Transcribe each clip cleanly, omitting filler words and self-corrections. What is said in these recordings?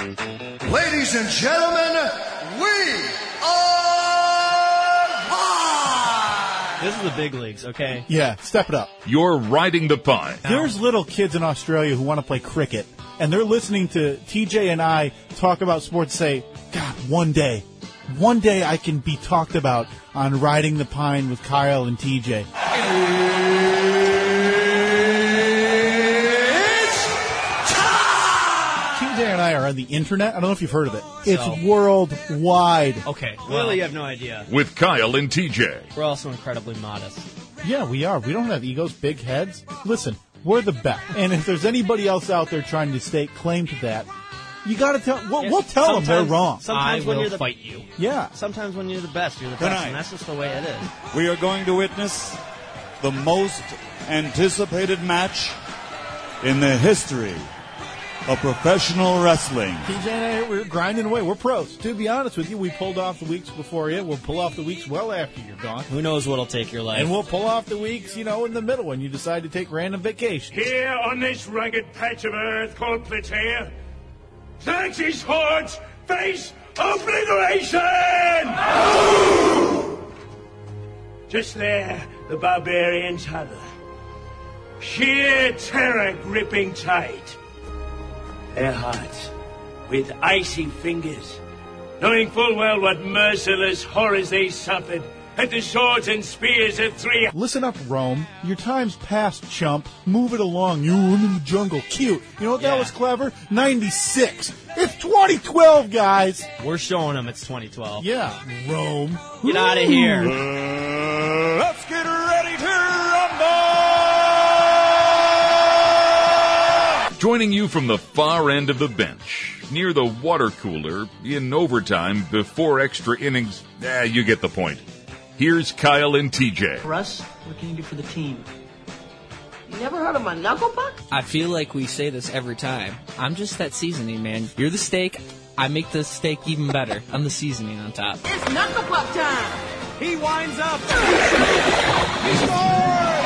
Ladies and gentlemen, we are live! This is the big leagues, okay? Yeah, step it up. You're riding the pine. There's little kids in Australia who want to play cricket, and they're listening to TJ and I talk about sports and say, God, one day I can be talked about on Riding the Pine with Kyle and TJ. TJ and I are on the internet. I don't know if you've heard of it. It's worldwide. Okay, clearly you have no idea. With Kyle and TJ. We're also incredibly modest. Yeah, we are. We don't have egos, big heads. Listen, we're the best. And if there's anybody else out there trying to stake claim to that, you got to tell. We'll tell them they're wrong. Sometimes I when will you're the fight you. Yeah. Sometimes when you're the best, you're the Tonight. best, and that's just the way it is. We are going to witness the most anticipated match in the history of professional wrestling. TJ and I, we're grinding away. We're pros. To be honest with you, we pulled off the weeks before you. We'll pull off the weeks well after you're gone. Who knows what'll take your life? And we'll pull off the weeks, in the middle when you decide to take random vacations. Here on this rugged patch of earth called Plataea, Xerxes' hordes face obliteration! Just there, the barbarians hover. Sheer terror gripping tight. Their hearts with icy fingers, knowing full well what merciless horrors they suffered at the swords and spears of 300. Listen up, Rome. Your time's past, chump. Move it along. You were in the jungle. Cute. You know what that was clever? 96. It's 2012, guys. We're showing them it's 2012. Yeah, Rome. Get out of here. Let's get ready to rumble! Joining you from the far end of the bench, near the water cooler, in overtime, before extra innings. You get the point. Here's Kyle and TJ. Russ, what can you do for the team? You never heard of my knuckle puck? I feel like we say this every time. I'm just that seasoning, man. You're the steak. I make the steak even better. I'm the seasoning on top. It's knuckle puck time! He winds up. He scores!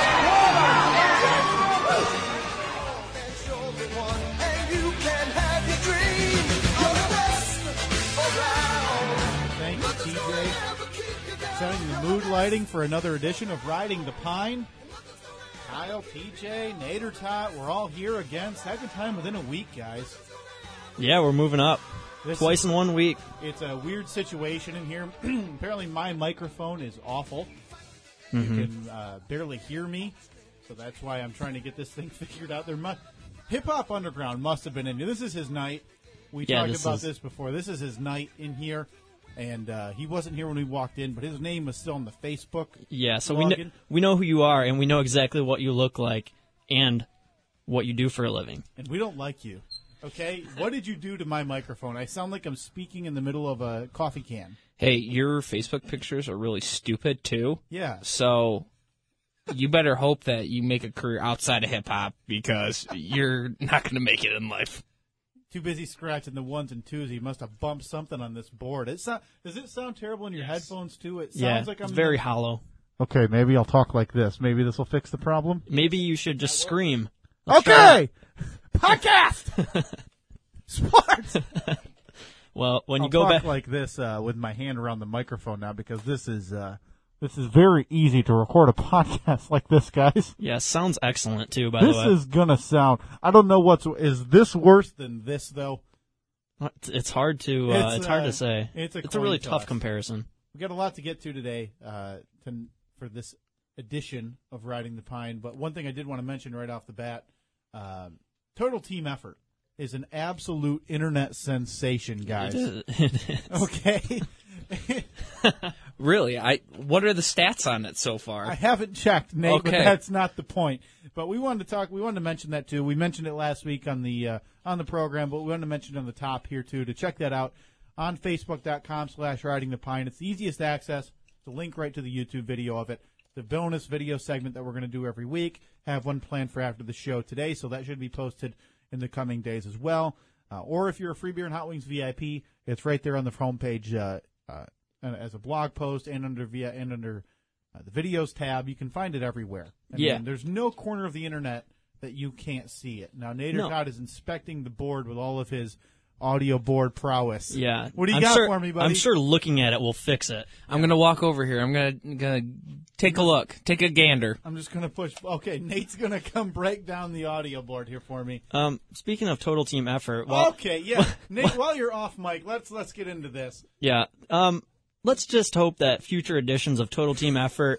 Thank you, TJ. Setting the mood lighting for another edition of Riding the Pine. Kyle, TJ, Nader Tot, we're all here again. Second time within a week, guys. Yeah, we're moving up. This Twice in 1 week. It's a weird situation in here. Apparently my microphone is awful. Mm-hmm. You can barely hear me, so that's why I'm trying to get this thing figured out. Hip Hop Underground must have been in here. This is his night. We talked about this before. This is his night in here, and he wasn't here when we walked in, but his name was still on the Facebook. Yeah, so login. we know who you are, and we know exactly what you look like and what you do for a living. And we don't like you. Okay? What did you do to my microphone? I sound like I'm speaking in the middle of a coffee can. Hey, your Facebook pictures are really stupid, too. Yeah. So you better hope that you make a career outside of hip-hop because you're not going to make it in life. Too busy scratching the ones and twos. He must have bumped something on this board. Does it sound terrible in your headphones, too? It sounds like I'm it's very hollow. Okay, maybe I'll talk like this. Maybe this will fix the problem. Maybe you should just scream. Okay! Podcast! Sports! Well, when you I'll go talk back, like this with my hand around the microphone now because this is very easy to record a podcast like this, guys. yeah, sounds excellent too. By the way, This is gonna sound. I don't know is this worse than this though? it's hard to It's, hard to say. it's a a really coin tough toss. comparison. We got a lot to get to today for this edition of Riding the Pine. But one thing I did want to mention right off the bat: Total Team Effort is an absolute internet sensation, guys. It is. Okay. Really? What are the stats on it so far? I haven't checked, Nate, but Okay. that's not the point. But we wanted to mention that too. We mentioned it last week on the program, but we wanted to mention it on the top here too to check that out on Facebook.com/RidingThePine. It's the easiest access. It's a link right to the YouTube video of it. The bonus video segment that we're going to do every week. Have one planned for after the show today, so that should be posted in the coming days as well. Or if you're a Free Beer and Hot Wings VIP, it's right there on the homepage as a blog post and under the videos tab. You can find it everywhere. There's no corner of the internet that you can't see it. Now, Nader Todd is inspecting the board with all of his audio board prowess. Yeah. What do you I'm got sure, for me, buddy? I'm sure looking at it will fix it. I'm going to walk over here. I'm going to take a look. Take a gander. I'm just going to push. Okay, Nate's going to come break down the audio board here for me. Speaking of total team effort, Okay, yeah. Nate, while you're off mic, let's get into this. yeah, let's just hope that future editions of Total Team Effort,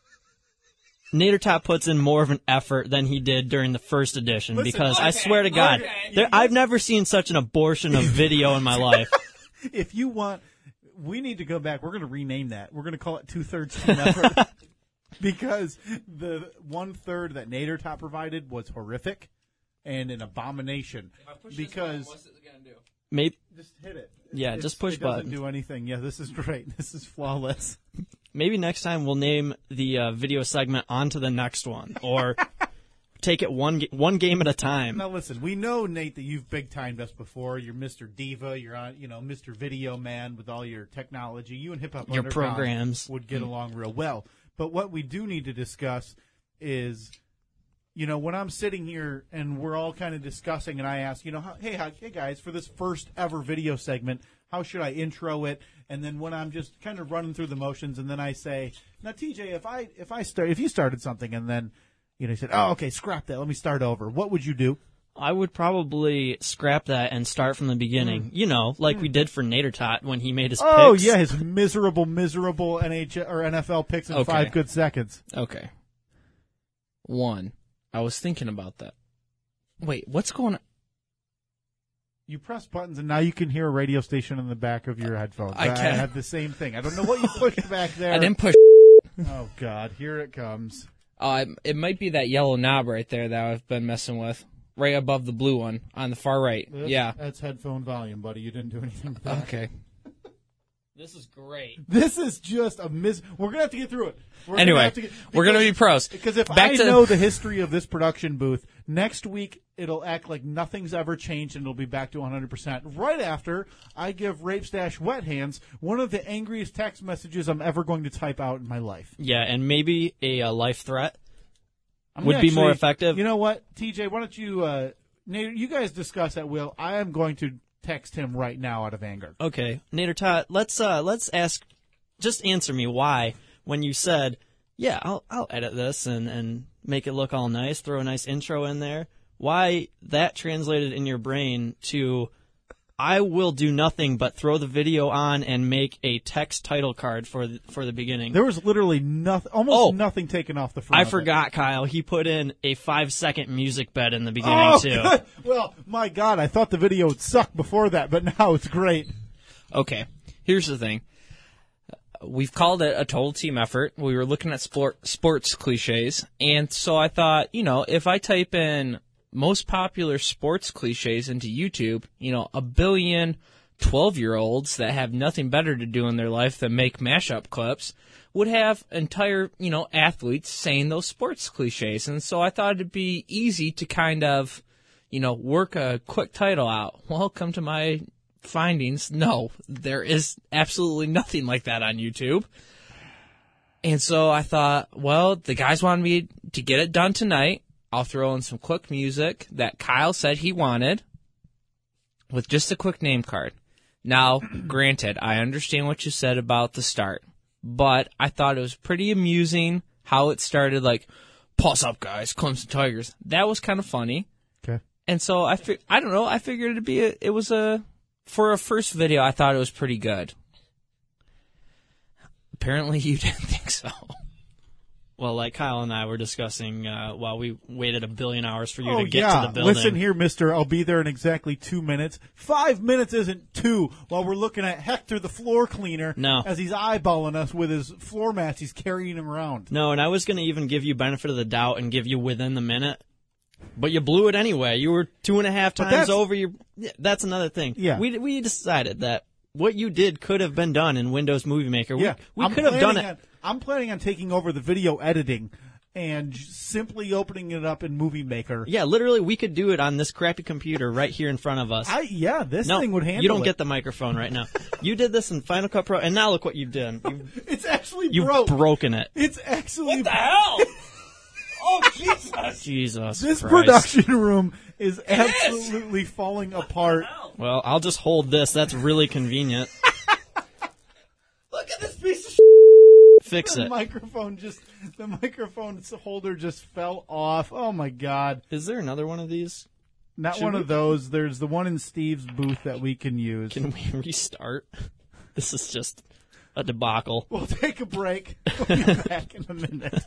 Nader Top puts in more of an effort than he did during the first edition, because I swear to God, I've never seen such an abortion of video in my life. If you want, we need to go back. We're going to rename that. We're going to call it 2/3 Team Effort because the 1/3 that Nader Top provided was horrific and an abomination. Because what's it going to do? Maybe, just hit it. yeah, just push it doesn't button. do anything. Yeah, this is great. This is flawless. Maybe next time we'll name the video segment on to the next one, or take it one game at a time. Now listen, we know, Nate, that you've big timed us before. You're Mr. Diva. You're on, Mr. Video Man with all your technology. You and Hip Hop Your Underground programs would get along real well. But what we do need to discuss is, when I'm sitting here and we're all kind of discussing, and I ask, hey guys, for this first ever video segment, how should I intro it? And then when I'm just kind of running through the motions, and then I say, now TJ, if you started something, and then you said, oh, okay, scrap that, let me start over. What would you do? I would probably scrap that and start from the beginning. Like we did for Nader Tot when he made his picks. Oh yeah, his miserable NHL or NFL picks in 5 good seconds. Okay. 1. I was thinking about that. Wait, what's going on? You press buttons, and now you can hear a radio station in the back of your headphones. I can. had the same thing. I don't know what you pushed back there. I didn't push. Oh, God. Here it comes. It might be that yellow knob right there that I've been messing with. Right above the blue one on the far right. Yeah. That's headphone volume, buddy. You didn't do anything with that. Okay. This is great. This is just a We're going to have to get through it. We're going to be pros. Because if I know the history of this production booth, next week it'll act like nothing's ever changed and it'll be back to 100%. Right after I give Rape Stash Wet Hands one of the angriest text messages I'm ever going to type out in my life. Yeah, and maybe a life threat would be more effective. You know what, TJ, why don't you, Nate, you guys discuss at will. I am going to text him right now out of anger. Okay, Nader Tot, let's ask, just answer me why when you said, yeah, I'll edit this and make it look all nice, throw a nice intro in there. Why that translated in your brain to, I will do nothing but throw the video on and make a text title card for the beginning. There was literally nothing taken off the front. I forgot, Kyle. He put in a 5-second music bed in the beginning too. Good. Well, my God, I thought the video would suck before that, but now it's great. Okay, here's the thing. We've called it a total team effort. We were looking at sports cliches, and so I thought, if I type in most popular sports cliches into YouTube, a billion 12-year-olds that have nothing better to do in their life than make mashup clips would have entire, athletes saying those sports cliches. And so I thought it'd be easy to kind of, work a quick title out. Well, come to my findings. No, there is absolutely nothing like that on YouTube. And so I thought, well, the guys wanted me to get it done tonight. I'll throw in some quick music that Kyle said he wanted with just a quick name card. Now, granted, I understand what you said about the start, but I thought it was pretty amusing how it started like, "Pulse up, guys, Clemson Tigers." That was kind of funny. Okay. And so I don't know, I figured for a first video, I thought it was pretty good. Apparently you didn't think so. Well, like Kyle and I were discussing while we waited a billion hours for you to get to the building. Listen here, mister. I'll be there in exactly 2 minutes. 5 minutes isn't 2 while we're looking at Hector the floor cleaner as he's eyeballing us with his floor mats. He's carrying him around. No, and I was going to even give you benefit of the doubt and give you within the minute. But you blew it anyway. You were 2.5 times over. That's another thing. Yeah. We decided that what you did could have been done in Windows Movie Maker. We could have done it. I'm planning on taking over the video editing and simply opening it up in Movie Maker. Yeah, literally, we could do it on this crappy computer right here in front of us. This thing would handle it. You don't get the microphone right now. You did this in Final Cut Pro, and now look what you've done. It's actually You've broken it. It's actually... What the hell? Oh, Jesus. Jesus This Christ. production room is absolutely falling apart Well, I'll just hold this. That's really convenient. Look at this piece of Fix The it. the microphone holder just fell off. Oh my God. Is there another one of these? Not Should one we- of those. There's the one in Steve's booth that we can use. Can we restart? This is just a debacle. We'll take a break. We'll be back in a minute.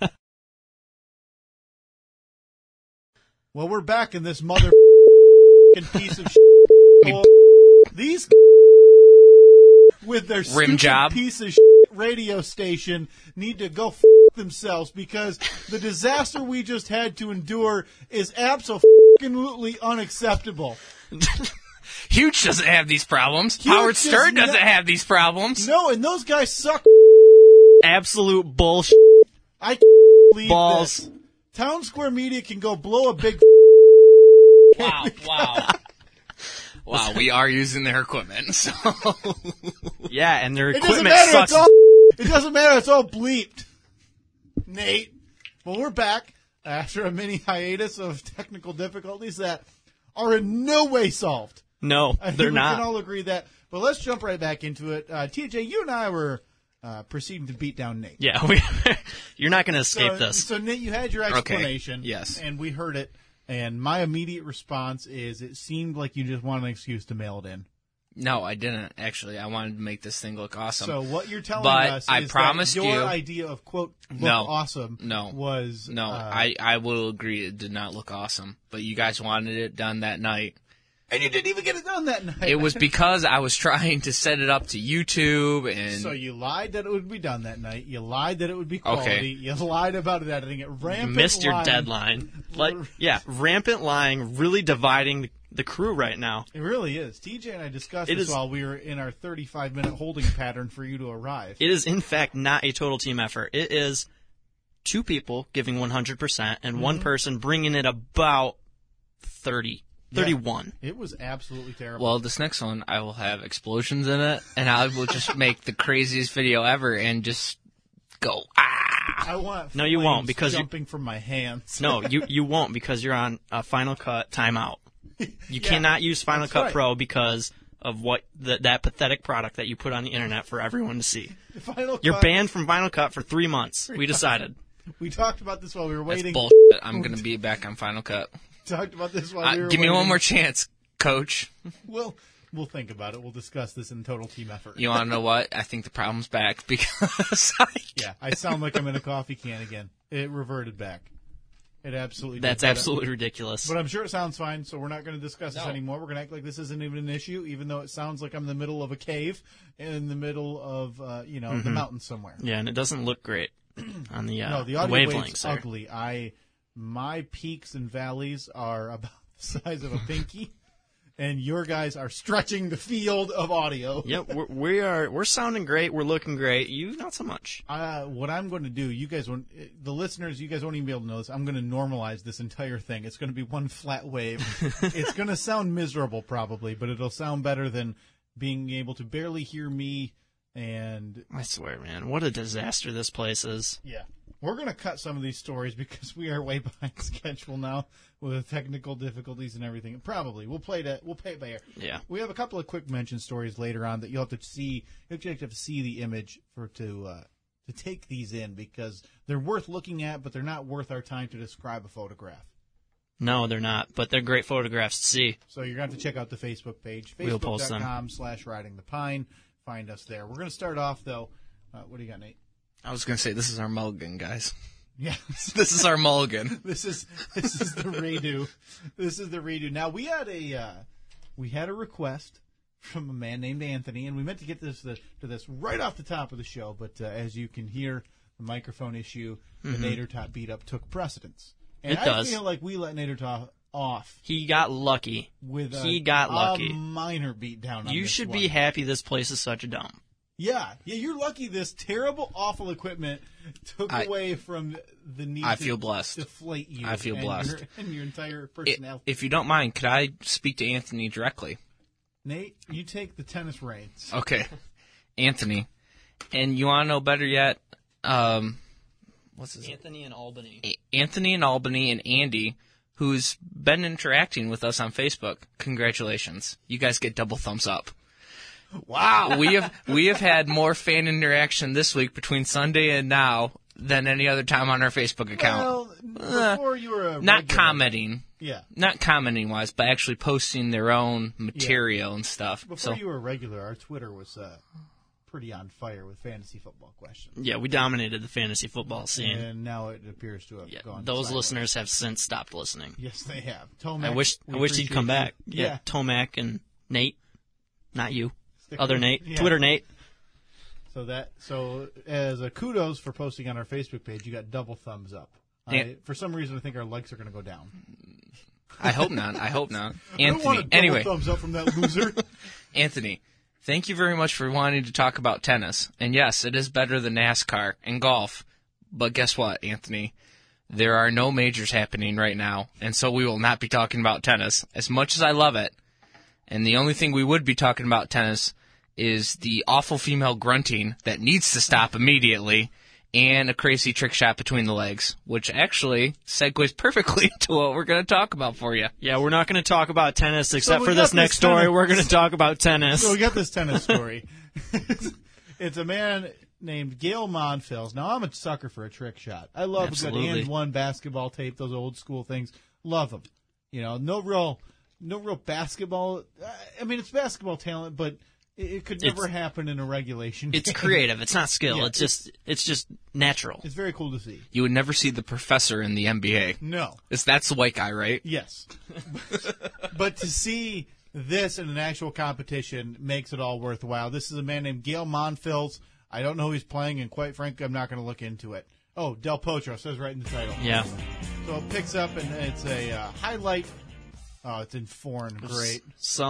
Well, we're back in this mother piece of these with their stupid job. piece of radio station need to go themselves because the disaster we just had to endure is absolutely unacceptable. Huge doesn't have these problems. Huge Howard does Stern doesn't not- have these problems. No, and those guys suck. Absolute bullshit. I can't believe Balls. this. Town Square Media can go blow a big. Wow. Wow, we are using their equipment, so... Yeah, and their It doesn't equipment matter. sucks. It doesn't matter. It's all bleeped. Nate. Well, we're back after a mini hiatus of technical difficulties that are in no way solved. No, I think they're we not. can all agree that. But let's jump right back into it. TJ, you and I were proceeding to beat down Nate. Yeah, you're not going to escape this. So, Nate, you had your explanation. Yes. And we heard it. And my immediate response is it seemed like you just wanted an excuse to mail it in. No, I didn't, actually. I wanted to make this thing look awesome. So what you're telling But us I is promised that your you- idea of, quote, look No. awesome No. was... No, I will agree it did not look awesome. But you guys wanted it done that night. And you didn't even get it done that night. It was because I was trying to set it up to YouTube and... So you lied that it would be done that night. You lied that it would be quality. Okay. You lied about it editing it. You Rampant missed your lying. deadline. Rampant lying, really dividing the crew right now. It really is. TJ and I discussed It this is- while we were in our 35-minute holding pattern for you to arrive. It is, in fact, not a total team effort. It is two people giving 100% and one person bringing it about 31. It was absolutely terrible. Well, this next one, I will have explosions in it, and I will just make the craziest video ever and just go, ah! I want No, you won't, flames because you- jumping from my hands. No, you won't because you're on Final Cut timeout. You cannot use Final that's Cut right. Pro because of what that pathetic product that you put on the internet for everyone to see. Final You're Cut- banned from Final Cut for 3 months. We decided. We talked about this while we were That's waiting. bullshit. I'm going to be back on Final Cut. Talked about this while we were Give me waiting. one more chance, coach. We'll think about it. We'll discuss this in total team effort. You want to know what? I think the problem's back because Yeah, I sound like I'm in a coffee can again. It reverted back. It absolutely did. That's absolutely ridiculous. But I'm sure it sounds fine, so we're not going to discuss this anymore. We're going to act like this isn't even an issue, even though it sounds like I'm in the middle of a cave in the middle of, the mountains somewhere. Yeah, and it doesn't look great on the, No, the the audio wave's wavelengths there. ugly. My peaks and valleys are about the size of a pinky, and your guys are stretching the field of audio. Yep, we're sounding great. We're looking great. You not so much. What I'm going to do, you guys won't, the listeners, you guys won't even be able to know this. I'm going to normalize this entire thing. It's going to be one flat wave. It's going to sound miserable probably, but it'll sound better than being able to barely hear me. And I swear, man, what a disaster this place is. yeah, we're going to cut some of these stories because we are way behind schedule now with the technical difficulties and everything. Probably we'll play it by ear. Yeah. We have a couple of quick mention stories later on that you'll have to see. You actually have to see the image to take these in because they're worth looking at, but they're not worth our time to describe a photograph. No, they're not, but they're great photographs to see. So you're going to have to check out the Facebook page, We'll post them. facebook.com/ridingthepine. Find us there. We're going to start off, though. What do you got, Nate? I was going to say, this is our mulligan, guys. Yeah. This is our mulligan. This is the redo. This is the redo. Now we had a request from a man named Anthony, and we meant to get to this right off the top of the show, but as you can hear, the microphone issue, the Nader Tot beat up took precedence. And It does. I feel like we let Nader Tot off He got lucky. with lucky. a minor beatdown. On You this should one. be happy this place is such a dump. Yeah, you're lucky this terrible, awful equipment took away from the need I to feel blessed. deflate you. I feel and blessed. and your entire personality. If you don't mind, could I speak to Anthony directly? Nate, you take the tennis reins. Okay. Anthony. And you want to know better yet? What's his name? Anthony in Albany. Anthony in Albany and Andy, who's been interacting with us on Facebook, congratulations. You guys get double thumbs up. Wow. We have had more fan interaction this week between Sunday and now than any other time on our Facebook account. Well, before you were a Not regular. commenting. Yeah. Not commenting wise, but actually posting their own material and stuff. Before you were a regular, our Twitter was pretty on fire with fantasy football questions. Yeah, we dominated the fantasy football scene. And now it appears to have gone Those sideways. listeners have since stopped listening. Yes, they have. Tomac, I wish we he'd come appreciate back. you. Yeah, Tomac and Nate, not you, Stick other with- Nate, yeah. Twitter Nate. So as a kudos for posting on our Facebook page, you got double thumbs up. For some reason, I think our likes are going to go down. I hope not. I hope not. I don't want a Anthony, double anyway, thumbs up from that loser. Anthony, thank you very much for wanting to talk about tennis. And yes, it is better than NASCAR and golf. But guess what, Anthony? There are no majors happening right now, and so we will not be talking about tennis as much as I love it. And the only thing we would be talking about tennis is the awful female grunting that needs to stop immediately and a crazy trick shot between the legs, which actually segues perfectly to what we're going to talk about for you. Yeah, we're not going to talk about tennis except we for got this next this story. tennis- We're going to talk about tennis. So we got this tennis story. It's a man named Gail Monfils. Now, I'm a sucker for a trick shot. I love a Absolutely. good and one basketball tape, those old school things. Love them. You know, no real basketball. I mean, it's basketball talent, but it could never happen in a regulation. It's game. creative. It's not skill. Yeah, it's just natural. It's very cool to see. You would never see the professor in the NBA. No. That's the white guy, right? Yes. But to see this in an actual competition makes it all worthwhile. This is a man named Gail Monfils. I don't know who he's playing, and quite frankly, I'm not going to look into it. Oh, Del Potro says right in the title. Yeah. So it picks up, and it's a highlight. Oh, it's in foreign. Great.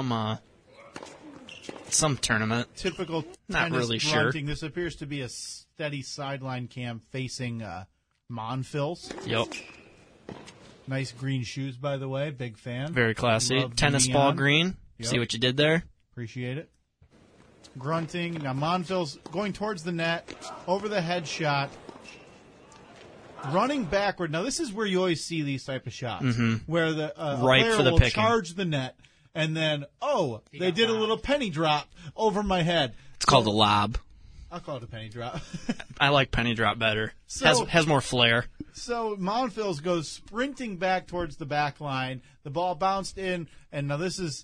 Some tournament. Typical Not tennis really sure. grunting. This appears to be a steady sideline cam facing Monfils. Yep. Nice green shoes, by the way. Big fan. Very classy. Love the Tennis neon. ball green. Yep. See what you did there? Appreciate it. Grunting. Now Monfils going towards the net, over the head shot, running backward. Now this is where you always see these type of shots, where the a Right player for the will picking. charge the net, and then they did a little penny drop over my head. It's called a lob. I'll call it a penny drop. I like penny drop better. So- has more flair. So Monfils goes sprinting back towards the back line. The ball bounced in, and now this is.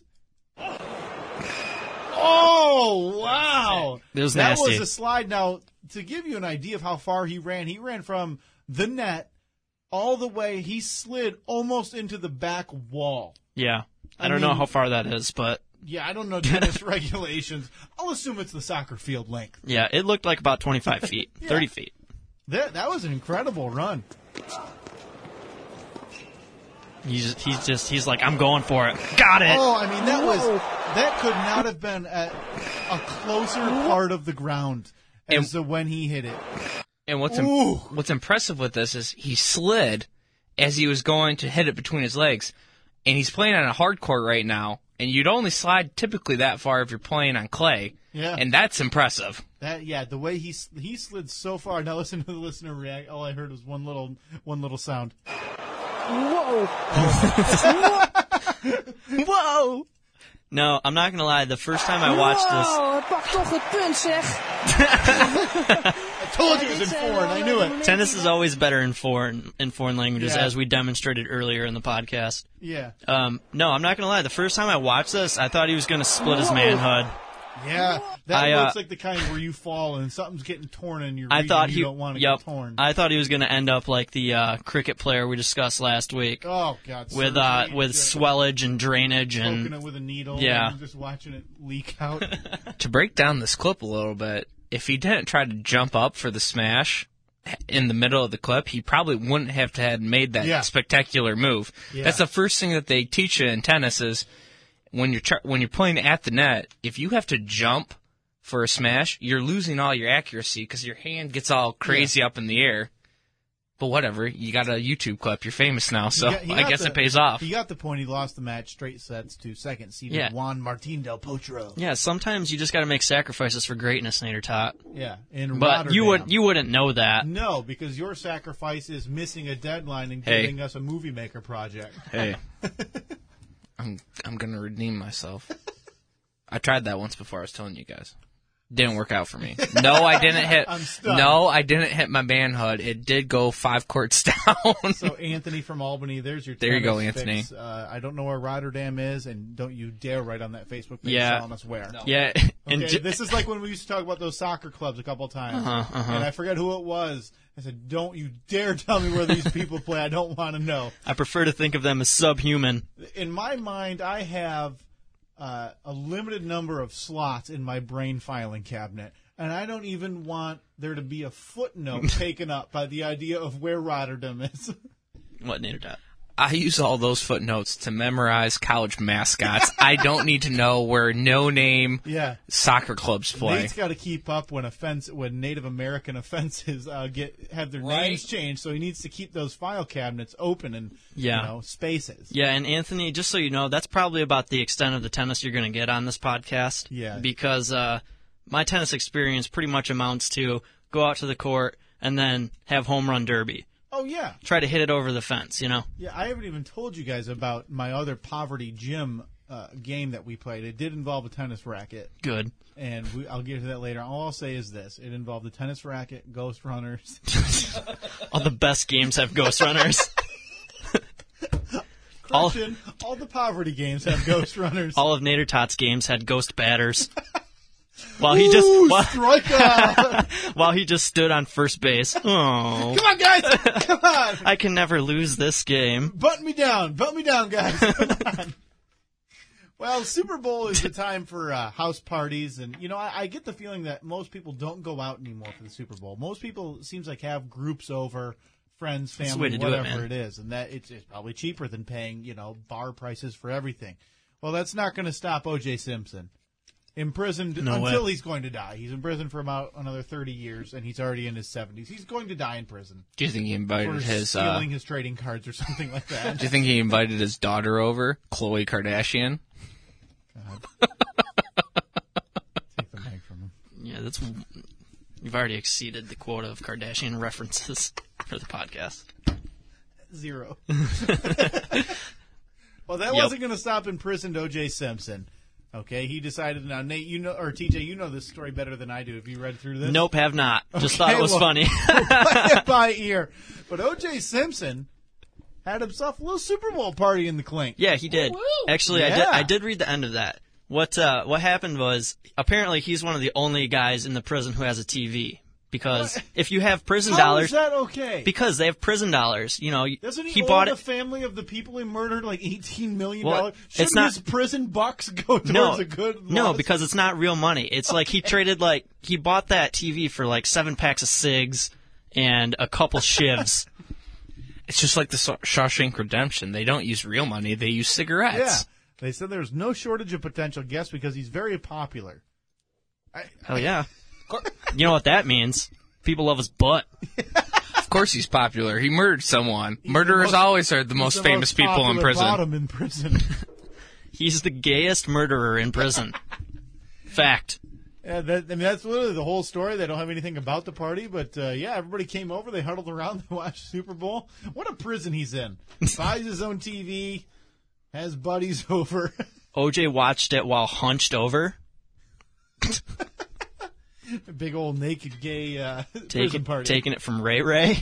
Oh, wow. It was that nasty. was a slide. Now, to give you an idea of how far he ran from the net all the way. He slid almost into the back wall. Yeah. I I don't know mean- how far that is, but Yeah, I don't know tennis regulations. I'll assume it's the soccer field length. yeah, it looked like about 25 feet, 30 feet. That was an incredible run. He's like, I'm going for it. Got it. Oh, I mean, that could not have been at a closer part of the ground as to when he hit it. And what's Ooh. what's impressive with this is he slid as he was going to hit it between his legs, and he's playing on a hard court right now. And you'd only slide typically that far if you're playing on clay. Yeah. And that's impressive. The way he slid so far. Now listen to the listener react. All I heard was one little sound. Whoa. No, I'm not going to lie. The first time I watched this, hij pakt toch het punt, zeg. I told you it was in foreign. I knew it. tennis is always better in foreign languages, Yeah. as we demonstrated earlier in the podcast. Yeah. No, I'm not going to lie. The first time I watched this, I thought he was going to split his manhood. Yeah. That I, looks like the kind where you fall and something's getting torn in your I region thought you he, don't want to yep, get torn. I thought he was going to end up like the cricket player we discussed last week, Oh, God. with surgery, just swellage and drainage poking and it with a needle. Yeah. And just watching it leak out. To break down this clip a little bit, if he didn't try to jump up for the smash in the middle of the clip, he probably wouldn't have had made that Yeah. spectacular move. Yeah. That's the first thing that they teach you in tennis is when you're playing at the net, if you have to jump for a smash, you're losing all your accuracy because your hand gets all crazy up in the air. But whatever, you got a YouTube clip. You're famous now, so He I got guess it pays off. He got the point. He lost the match straight sets to second seeded Yeah. Juan Martín del Potro. Yeah, sometimes you just got to make sacrifices for greatness, Nader Tot. Yeah, in But Rotterdam. you wouldn't know that. No, because your sacrifice is missing a deadline and Hey. giving us a movie maker project. Hey, I'm gonna redeem myself. I tried that once before. I was telling you guys, didn't work out for me. No, I didn't hit. I'm stunned. No, I didn't hit my manhood. It did go 5 courts down. So Anthony from Albany, there's your. There you go, tennis Anthony. fix. I don't know where Rotterdam is, and don't you dare write on that Facebook page Yeah. telling us where. Yeah, and Okay, this is like when we used to talk about those soccer clubs a couple times, and I forget who it was. I said, "Don't you dare tell me where these people play. I don't want to know." I prefer to think of them as subhuman. In my mind, I have a limited number of slots in my brain filing cabinet, and I don't even want there to be a footnote taken up by the idea of where Rotterdam is. What, Nader Tot? I use all those footnotes to memorize college mascots. I don't need to know where no-name Yeah. soccer clubs play. Nate's got to keep up when Native American offenses have their names changed, so he needs to keep those file cabinets open and spaces. Yeah, and Anthony, just so you know, that's probably about the extent of the tennis you're going to get on this podcast. Yeah. Because my tennis experience pretty much amounts to go out to the court and then have home run derby. Oh, yeah. Try to hit it over the fence, you know? Yeah, I haven't even told you guys about my other poverty gym game that we played. It did involve a tennis racket. Good. And I'll get to that later. All I'll say is this. It involved a tennis racket, ghost runners. All the best games have ghost runners. Christian, all the poverty games have ghost runners. All of Nader Tot's games had ghost batters. While he just strike out. while he just stood on first base. Oh, Come on, guys. Come on. I can never lose this game. Button me down, guys. Come on. Well, Super Bowl is the time for house parties, and I get the feeling that most people don't go out anymore for the Super Bowl. Most people, it seems like, have groups over, friends, the way family, to do it, whatever man. it is, and that it's probably cheaper than paying bar prices for everything. Well, that's not going to stop O.J. Simpson. Imprisoned until he's going to die. He's in prison for about another 30 years, and he's already in his 70s. He's going to die in prison. Do you think he invited For his? stealing his trading cards or something like that. Do you think he invited his daughter over, Khloe Kardashian? Take the mic from him. Yeah, you've already exceeded the quota of Kardashian references for the podcast. 0. Well, that wasn't going to stop imprisoned O.J. Simpson. Okay, he decided. Now, Nate, or TJ, you know this story better than I do. Have you read through this? Nope, have not. Just Okay, thought it was well, funny. Play it by ear. But O.J. Simpson had himself a little Super Bowl party in the clink. Yeah, he did. Actually, Yeah. I did read the end of that. What happened was, apparently he's one of the only guys in the prison who has a TV. Because if you have prison How dollars, is that okay? because they have prison dollars, Doesn't he owe bought the it. family of the people he murdered like $18 million? Well, Shouldn't it's not- his prison bucks go towards No, a good no, laws? because it's not real money. It's like he traded he bought that TV for 7 packs of cigs and a couple shivs. It's just like the Shawshank Redemption. They don't use real money; they use cigarettes. Yeah. They said there's no shortage of potential guests because he's very popular. Hell yeah. You know what that means? People love his butt. Of course, he's popular. He murdered someone. Murderers always are the most famous people in prison. Bottom in prison. He's the gayest murderer in prison. Fact. Yeah, that's literally the whole story. They don't have anything about the party, but everybody came over. They huddled around. They watched Super Bowl. What a prison he's in. Buys his own TV, has buddies over. OJ watched it while hunched over. A big old naked gay prison party. Taking it from Ray Ray.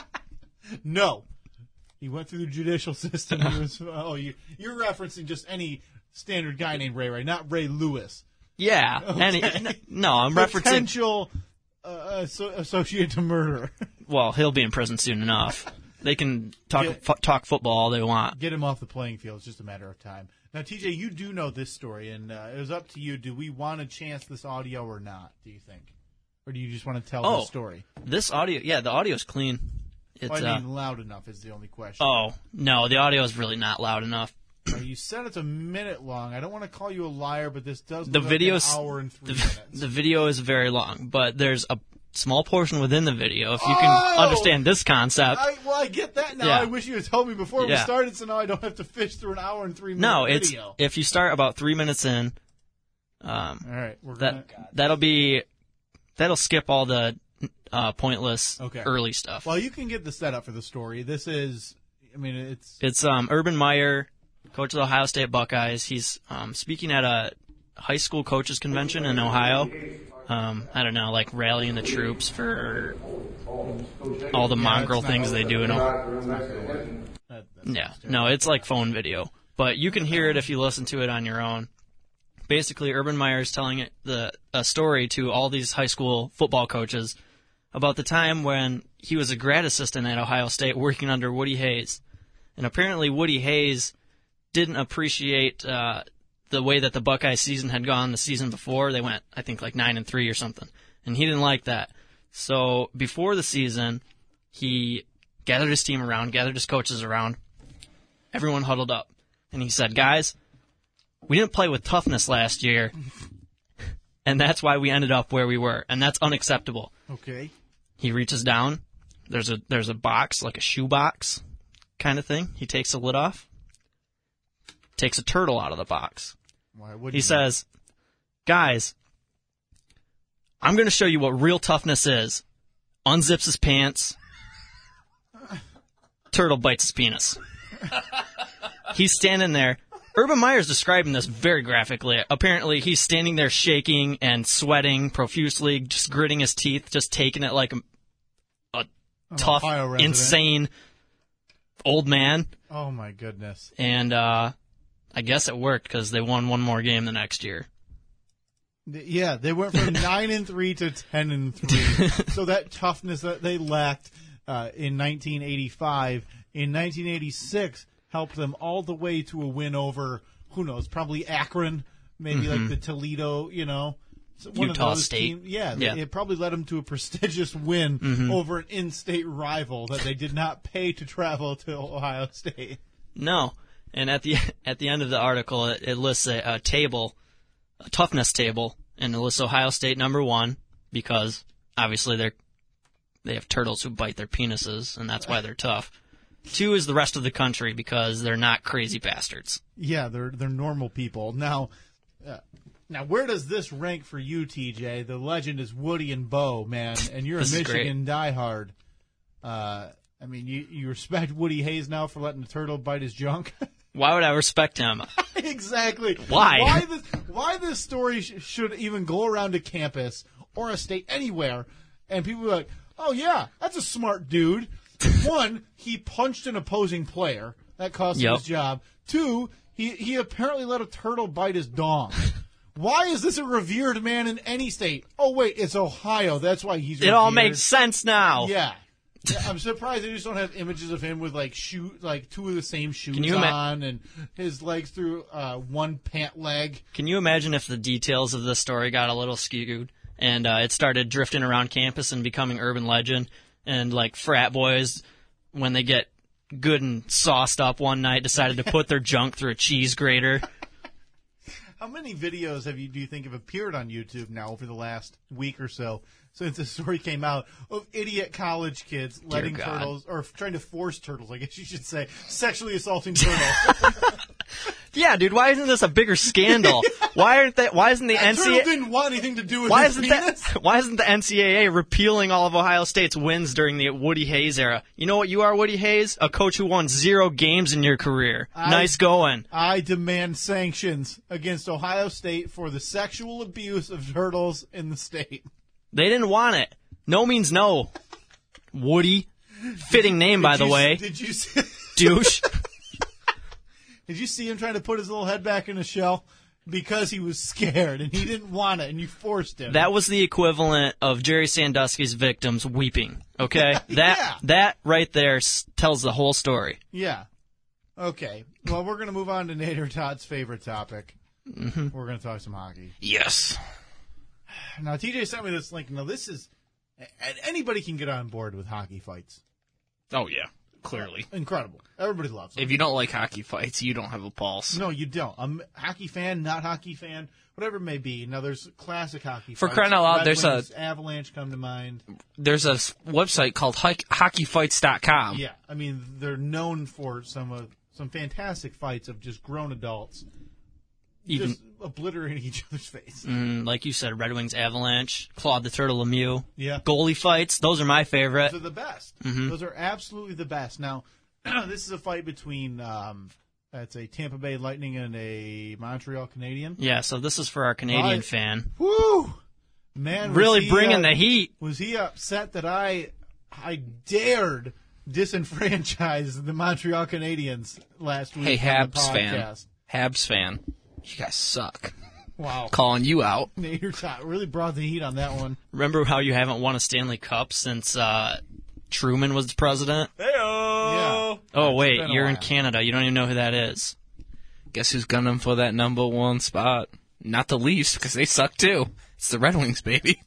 No. He went through the judicial system. He was, you're referencing just any standard guy named Ray Ray, not Ray Lewis. Yeah. Okay. No, I'm referencing. Potential associate to murder. Well, he'll be in prison soon enough. They can talk football all they want. Get him off the playing field. It's just a matter of time. Now, TJ, you do know this story, and it was up to you. Do we want to chance this audio or not, do you think? Or do you just want to tell the story? This audio, the audio's clean. It's, loud enough is the only question. Oh, no, the audio is really not loud enough. You said it's a minute long. I don't want to call you a liar, but this does The look video's like an hour and 3 minutes. The video is very long, but there's small portion within the video, if you can understand this concept. I get that now. Yeah. I wish you had told me before we Yeah. started, so now I don't have to fish through an hour and 3 minute No, video. if you start about 3 minutes in, All right, we're gonna. that'll skip all the pointless Okay. early stuff. Well, you can get the setup for the story. This is, I mean, It's Urban Meyer, coach of the Ohio State Buckeyes. He's speaking at a high school coaches convention in Ohio. I don't know, like rallying the troops for all the mongrel things they do. Yeah, no, it's like phone video, but you can hear it if you listen to it on your own. Basically, Urban Meyer is telling a story to all these high school football coaches about the time when he was a grad assistant at Ohio State working under Woody Hayes. And apparently Woody Hayes didn't appreciate the way that the Buckeye season had gone the season before. They went, I think, like 9-3 or something. And he didn't like that. So before the season, he gathered his team around, gathered his coaches around. Everyone huddled up. And he said, guys, we didn't play with toughness last year. And that's why we ended up where we were. And that's unacceptable. Okay. He reaches down. There's a box, like a shoe box kind of thing. He takes the lid off. Takes a turtle out of the box. Why would He says, guys, I'm going to show you what real toughness is. Unzips his pants. Turtle bites his penis. He's standing there. Urban Meyer's describing this very graphically. Apparently, he's standing there shaking and sweating profusely, just gritting his teeth, just taking it like a tough, Ohio resident. insane old man. Oh, my goodness. And I guess it worked because they won one more game the next year. Yeah, they went from 9-3 to 10-3. So that toughness that they lacked in 1985, in 1986, helped them all the way to a win over, who knows, probably Akron, maybe like the Toledo, one Utah of those State. teams. Yeah, it probably led them to a prestigious win over an in-state rival that they did not pay to travel to Ohio State. No. And at the end of the article, it lists a table, a toughness table, and it lists Ohio State number 1 because obviously they have turtles who bite their penises, and that's why they're tough. 2 is the rest of the country because they're not crazy bastards. Yeah, they're normal people. Now, where does this rank for you, TJ? The legend is Woody and Bo, man, and you're a This is Michigan diehard. I mean, you respect Woody Hayes now for letting the turtle bite his junk? Why would I respect him? Exactly. Why? Why this story should even go around a campus or a state anywhere, and people are like, oh, yeah, that's a smart dude. 1, he punched an opposing player. That cost him his job. 2, he apparently let a turtle bite his dong. Why is this a revered man in any state? Oh, wait, it's Ohio. That's why he's revered. It all makes sense now. Yeah. I'm surprised they just don't have images of him with like 2 of the same shoes Can you on and his legs through one pant leg. Can you imagine if the details of this story got a little skewed and it started drifting around campus and becoming urban legend, and like frat boys, when they get good and sauced up one night, decided to put their junk through a cheese grater? How many videos do you think have appeared on YouTube now over the last week or so since the story came out of idiot college kids letting turtles, or trying to force turtles, I guess you should say, sexually assaulting turtles? Yeah, dude, why isn't this a bigger scandal? Why isn't the That turtle NCAA didn't want anything to do with his penis? Why isn't the NCAA repealing all of Ohio State's wins during the Woody Hayes era? You know what you are, Woody Hayes? A coach who won 0 games in your career. Nice going. I demand sanctions against Ohio State for the sexual abuse of turtles in the state. They didn't want it. No means no. Woody. Fitting name, by the way. Did you see? Douche. Did you see him trying to put his little head back in the shell? Because he was scared and he didn't want it and you forced him. That was the equivalent of Jerry Sandusky's victims weeping, okay? That right there tells the whole story. Yeah. Okay. Well, we're going to move on to Nader Todd's favorite topic. Mm-hmm. We're going to talk some hockey. Yes. Now, TJ sent me this link. Now, this is... Anybody can get on board with hockey fights. Oh, yeah. Clearly. Incredible. Everybody loves them. If you don't like hockey fights, you don't have a pulse. No, you don't. I'm a hockey fan, not hockey fan, whatever it may be. Now, there's classic hockey For fights. crying out loud, Red there's Wings, Avalanche come to mind. There's a website called hockeyfights.com. Yeah, I mean, they're known for some fantastic fights of just grown adults Even just obliterating each other's face. like you said, Red Wings, Avalanche, Claude the Turtle Lemieux. Yeah. Goalie fights, those are my favorite. Those are the best. Mm-hmm. Those are absolutely the best. Now, this is a fight between it's a Tampa Bay Lightning and a Montreal Canadian. Yeah, so this is for our Canadian fan. Woo! Man, Really bringing the heat. Was he upset that I dared disenfranchise the Montreal Canadiens last week? Hey, on the Habs fan. podcast? Habs fan. You guys suck. Wow. Calling you out. Nader Tot really brought the heat on that one. Remember how you haven't won a Stanley Cup since Truman was the president? Yeah. Oh, wait, been a you're in while. Canada. You don't even know who that is. Guess who's gunning for that number one spot? Not the Leafs, because they suck too. It's the Red Wings, baby.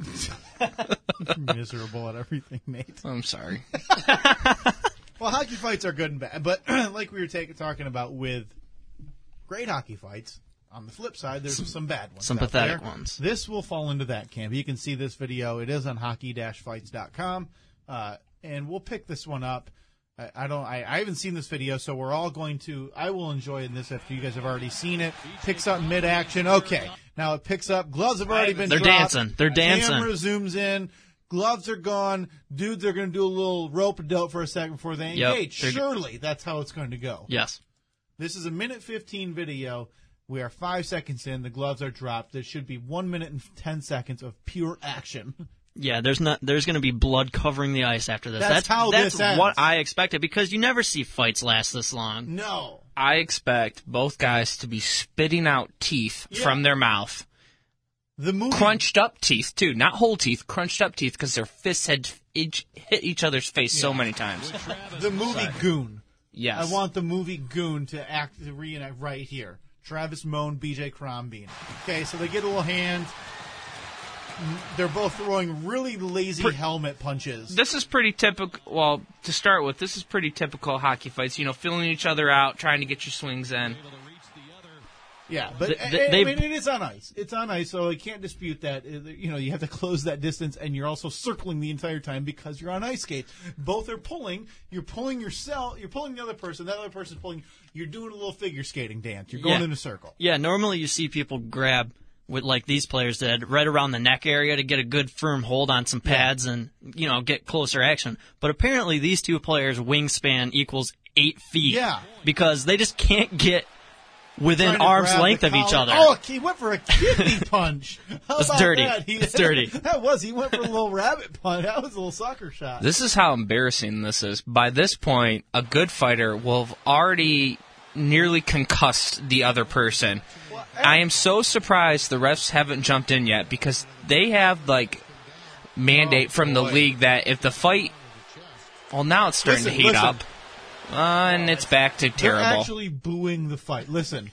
Miserable at everything, Nate. I'm sorry. Well, hockey fights are good and bad, but like we were talking about with great hockey fights, on the flip side, there's some bad ones. Some out pathetic there. ones. This will fall into that camp. You can see this video. It is on hockey-fights.com, and we'll pick this one up. I haven't seen this video, so we're all going to. I will enjoy this after you guys have already seen it. Picks up mid-action. Okay, now it picks up. Gloves have already been They're dropped. dancing. They're dancing. Camera zooms in. Gloves are gone. Dudes are going to do a little rope-a-dope for a second before they Yep. engage. Surely that's how it's going to go. Yes. This is a 1:15 video. We are 5 seconds in. The gloves are dropped. There should be 1 minute and 10 seconds of pure action. Yeah, there's going to be blood covering the ice after this. That's how that's this ends. what I expected, because you never see fights last this long. No. I expect both guys to be spitting out teeth from their mouth. The movie Crunched up teeth, too. Not whole teeth, crunched up teeth, because their fists had hit each other's face so many times. The movie Goon. Yes. I want the movie Goon to reenact right here. Travis Moan, BJ Crombie. Okay, so they get a little hand. They're both throwing really lazy helmet punches. This is pretty typical. Well, to start with, this is pretty typical hockey fights. You know, filling each other out, trying to get your swings in. Yeah, but I mean, it is on ice. It's on ice, so I can't dispute that. You know, you have to close that distance, and you're also circling the entire time because you're on ice skates. Both are pulling. You're pulling yourself. You're pulling the other person. That other person's pulling. You're doing a little figure skating dance. You're going in a circle. Yeah, normally you see people grab, with like these players did, right around the neck area to get a good firm hold on some pads and, you know, get closer action. But apparently these two players' wingspan equals 8 feet. Yeah. Because they just can't get within Trying to arm's grab length the of each collar. other. Oh, he went for a kidney punch. How It's about dirty. that? It's dirty. That was. He went for a little rabbit punch. That was a little soccer shot. This is how embarrassing this is. By this point, a good fighter will have already nearly concussed the other person. I am so surprised the refs haven't jumped in yet, because they have, like, mandate from the league that if the fight... Well, now it's starting to heat up. And it's back to terrible. They're actually booing the fight. Listen.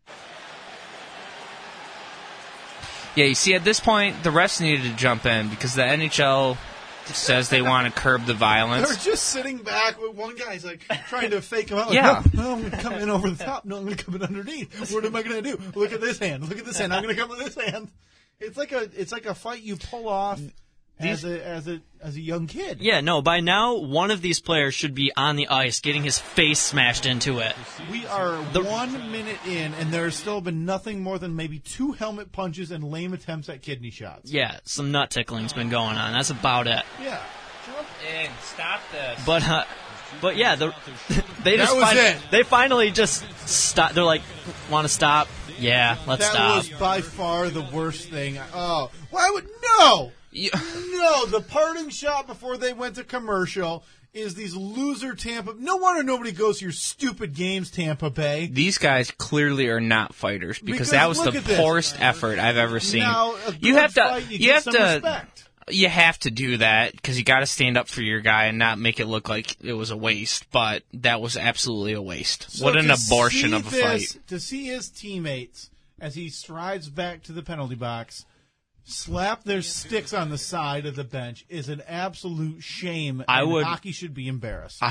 Yeah, you see, at this point, the refs needed to jump in because the NHL says they want to curb the violence. They're just sitting back with one guy's like trying to fake him out. Like, Yeah. No, I'm going to come in over the top. No, I'm going to come in underneath. What am I going to do? Look at this hand. Look at this hand. I'm going to come with this hand. It's like a fight you pull off as a young kid. Yeah, no, by now, one of these players should be on the ice getting his face smashed into it. We are 1 minute in, and there has still been nothing more than maybe 2 helmet punches and lame attempts at kidney shots. Yeah, some nut tickling's been going on. That's about it. Yeah. And stop this. But yeah, they just was it. They finally just stop. They're like, want to stop? Yeah, let's That stop. was by far the worst thing. Oh, why would no? No, the parting shot before they went to commercial is these loser Tampa. No wonder nobody goes to your stupid games, Tampa Bay. These guys clearly are not fighters because Because that was look the at this. poorest effort I've ever seen. Now, a good you have to, fight, you get some respect. You have to do that because you got to stand up for your guy and not make it look like it was a waste. But that was absolutely a waste. So what an to abortion see of a this- fight! To see his teammates as he strides back to the penalty box, slap their sticks on the side of the bench is an absolute shame. And hockey should be embarrassed.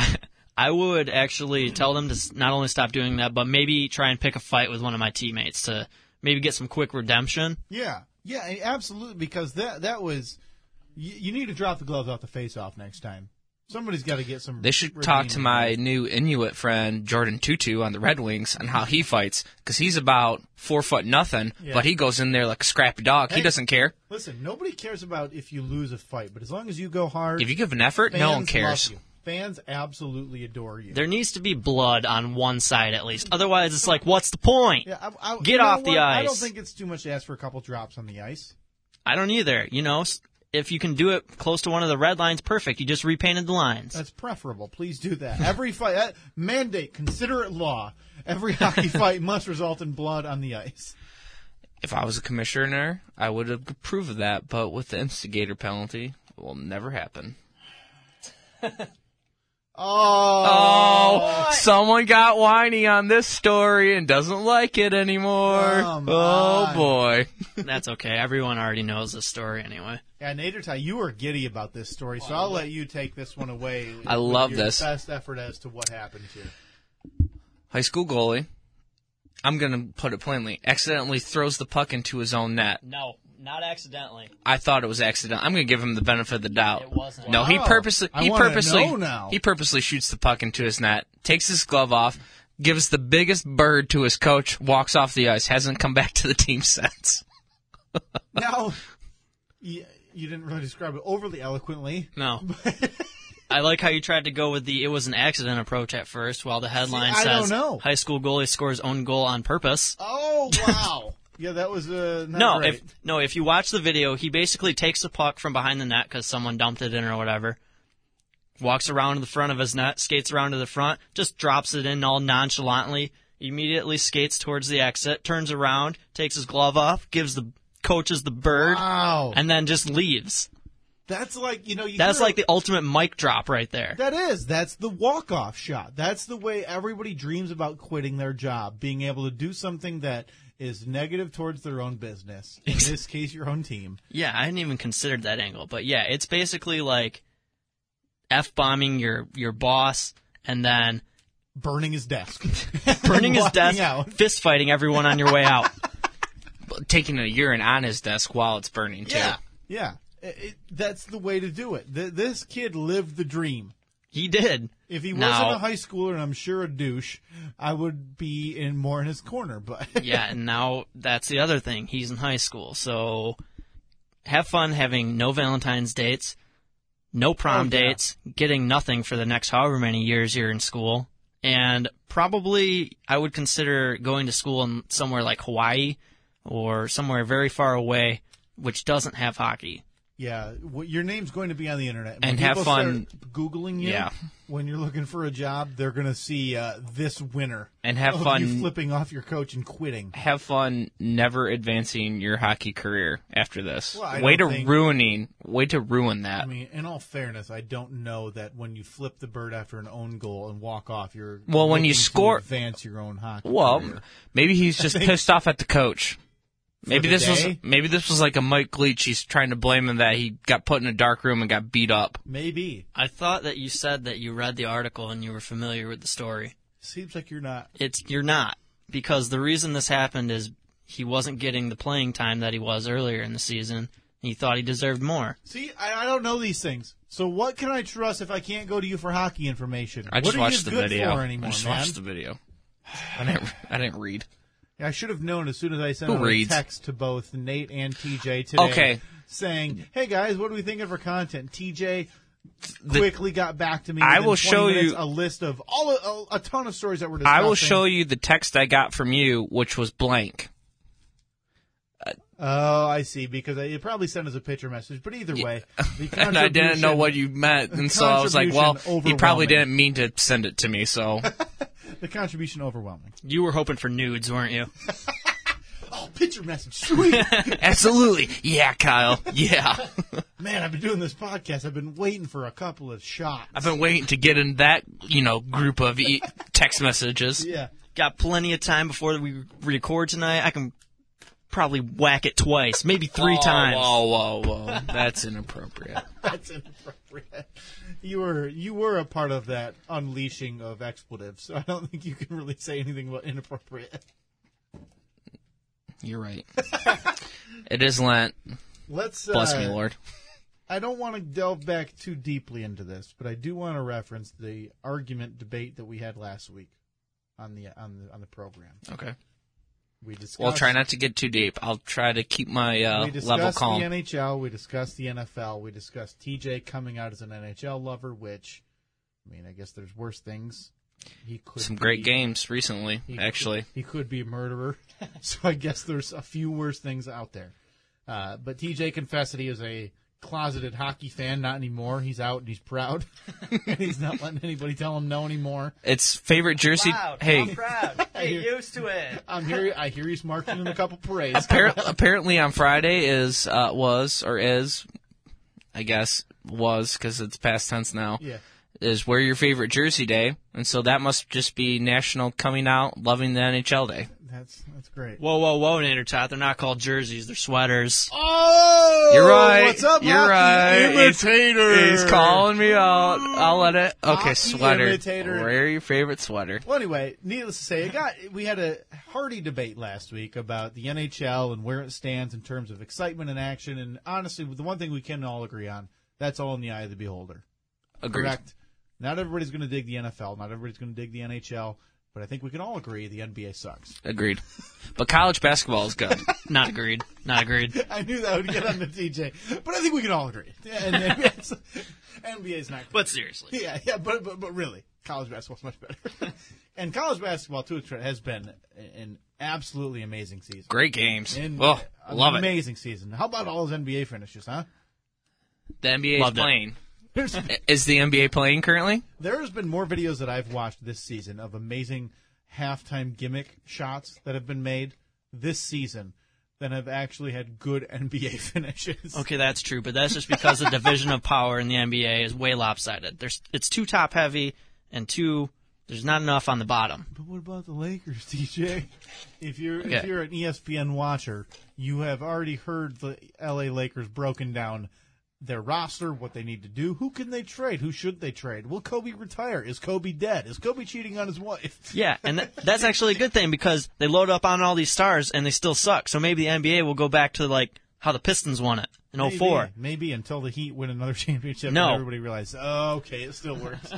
I would actually tell them to not only stop doing that, but maybe try and pick a fight with one of my teammates to maybe get some quick redemption. Yeah, absolutely, because that was you need to drop the gloves off the face-off next time. Somebody's got to get some. They should talk to my new Inuit friend Jordan Tutu on the Red Wings on how he fights, because he's about 4'0", but he goes in there like a scrappy dog. He doesn't care. Listen, nobody cares about if you lose a fight, but as long as you go hard, if you give an effort, no one cares. Love you. Fans absolutely adore you. There needs to be blood on one side at least. Otherwise, it's like, what's the point? Yeah, Get off the ice. I don't think it's too much to ask for a couple drops on the ice. I don't either. If you can do it close to one of the red lines, perfect. You just repainted the lines. That's preferable. Please do that. Every fight, mandate, consider it law. Every hockey fight must result in blood on the ice. If I was a commissioner, I would have approved of that, but with the instigator penalty, it will never happen. Oh, someone got whiny on this story and doesn't like it anymore. Oh boy. That's okay. Everyone already knows this story anyway. Yeah, Nader, you were giddy about this story, so I'll let you take this one away. I love this. Best effort as to what happened here. High school goalie, I'm going to put it plainly, accidentally throws the puck into his own net. No, not accidentally. I thought it was accidental. I'm going to give him the benefit of the doubt. It wasn't. No, he purposely know. He purposely shoots the puck into his net, takes his glove off, gives the biggest bird to his coach, walks off the ice, hasn't come back to the team since. Now, you didn't really describe it overly eloquently. No. I like how you tried to go with the it was an accident approach at first, while the headline I says don't know. high school goalie scores own goal on purpose. Oh, wow. Yeah, that was not great. If you watch the video, he basically takes the puck from behind the net because someone dumped it in or whatever, walks around to the front of his net, skates around to the front, just drops it in all nonchalantly, immediately skates towards the exit, turns around, takes his glove off, gives the coaches the bird, and then just leaves. That's like, that's like the ultimate mic drop right there. That is. That's the walk-off shot. That's the way everybody dreams about quitting their job, being able to do something that is negative towards their own business. In this case, your own team. Yeah, I hadn't even considered that angle. But yeah, it's basically like F-bombing your boss and then burning his desk. Burning his desk, fist-fighting everyone on your way out. Taking a urine on his desk while it's burning, too. Yeah. That's the way to do it. This kid lived the dream. He did. If he wasn't a high schooler, and I'm sure a douche, I would be more in his corner. But yeah, and now that's the other thing. He's in high school, so have fun having no Valentine's dates, no prom dates, getting nothing for the next however many years you're in school, and probably I would consider going to school in somewhere like Hawaii or somewhere very far away, which doesn't have hockey. Yeah, your name's going to be on the internet. And have fun Googling you. When you're looking for a job, they're going to see this winner. And have fun you flipping off your coach and quitting. Have fun never advancing your hockey career after this. Well, way to ruin that. I mean, in all fairness, I don't know that when you flip the bird after an own goal and walk off, when you score, to advance your own hockey career. Maybe he's just pissed off at the coach. Maybe this was like a Mike Leach. He's trying to blame him that he got put in a dark room and got beat up. Maybe. I thought that you said that you read the article and you were familiar with the story. Seems like you're not. You're not, because the reason this happened is he wasn't getting the playing time that he was earlier in the season. He thought he deserved more. See, I don't know these things. So what can I trust if I can't go to you for hockey information? I just watched the video. Watched the video. I didn't read. I should have known as soon as I sent out a text to both Nate and TJ today saying, hey, guys, what are we thinking for content? TJ quickly got back to me. I will show you a list of a ton of stories that we're discussing. I will show you the text I got from you, which was blank. Oh, I see, because you probably sent us a picture message. But either way, and I didn't know what you meant, and so I was like, well, he probably didn't mean to send it to me, so... The contribution overwhelming. You were hoping for nudes, weren't you? Oh, picture message. Sweet. Absolutely. Yeah, Kyle. Yeah. Man, I've been doing this podcast. I've been waiting for a couple of shots. I've been waiting to get in that, group of text messages. Yeah. Got plenty of time before we record tonight. I can probably whack it twice, maybe 3 times. Whoa. That's inappropriate. That's inappropriate. You were a part of that unleashing of expletives, so I don't think you can really say anything about inappropriate. You're right. It is Lent. Let's Bless me, Lord. I don't want to delve back too deeply into this, but I do want to reference the argument debate that we had last week on the program. Okay. We discussed. Well, try not to get too deep. I'll try to keep my level calm. We discussed the NHL. We discussed the NFL. We discussed TJ coming out as an NHL lover, which, I mean, I guess there's worse things. He could Some great games recently, actually. He could be a murderer. So I guess there's a few worse things out there. But TJ confessed that he is a closeted hockey fan. Not anymore. He's out and he's proud. And he's not letting anybody tell him no anymore. It's favorite jersey. Proud. Hey, I'm proud. Get used to it. I hear he's marching in a couple parades. apparently on Friday was, I guess, because it's past tense now. Yeah. Is wear your favorite jersey day, and so that must just be National Coming Out Loving the NHL Day. That's great. Whoa, Nader Tot. They're not called jerseys. They're sweaters. Oh! You're right. What's up, You're hockey right. imitator? He's calling me out. I'll let it. Okay, Hockey sweater. imitator. Wear your favorite sweater. Well, anyway, needless to say, we had a hearty debate last week about the NHL and where it stands in terms of excitement and action. And honestly, the one thing we can all agree on, that's all in the eye of the beholder. Agreed. Correct. Not everybody's going to dig the NFL. Not everybody's going to dig the NHL. But I think we can all agree the NBA sucks. Agreed. But college basketball is good. Not agreed. Not agreed. I knew that would get on the TJ. But I think we can all agree. And NBA's not good. But seriously. Yeah, but really, college basketball's much better. And college basketball, too, has been an absolutely amazing season. Great games. Love it. Amazing season. How about all those NBA finishes, huh? The NBA Loved is it. playing. Is the NBA playing currently? There has been more videos that I've watched this season of amazing halftime gimmick shots that have been made this season than have actually had good NBA finishes. Okay, that's true, but that's just because the division of power in the NBA is way lopsided. It's too top heavy and there's not enough on the bottom. But what about the Lakers, DJ? If you're an ESPN watcher, you have already heard the LA Lakers broken down. Their roster, what they need to do, who can they trade, who should they trade? Will Kobe retire? Is Kobe dead? Is Kobe cheating on his wife? Yeah, and that's actually a good thing because they load up on all these stars and they still suck. So maybe the NBA will go back to like how the Pistons won it in 2004. Maybe until the Heat win another championship No. and everybody realizes, oh, okay, it still works.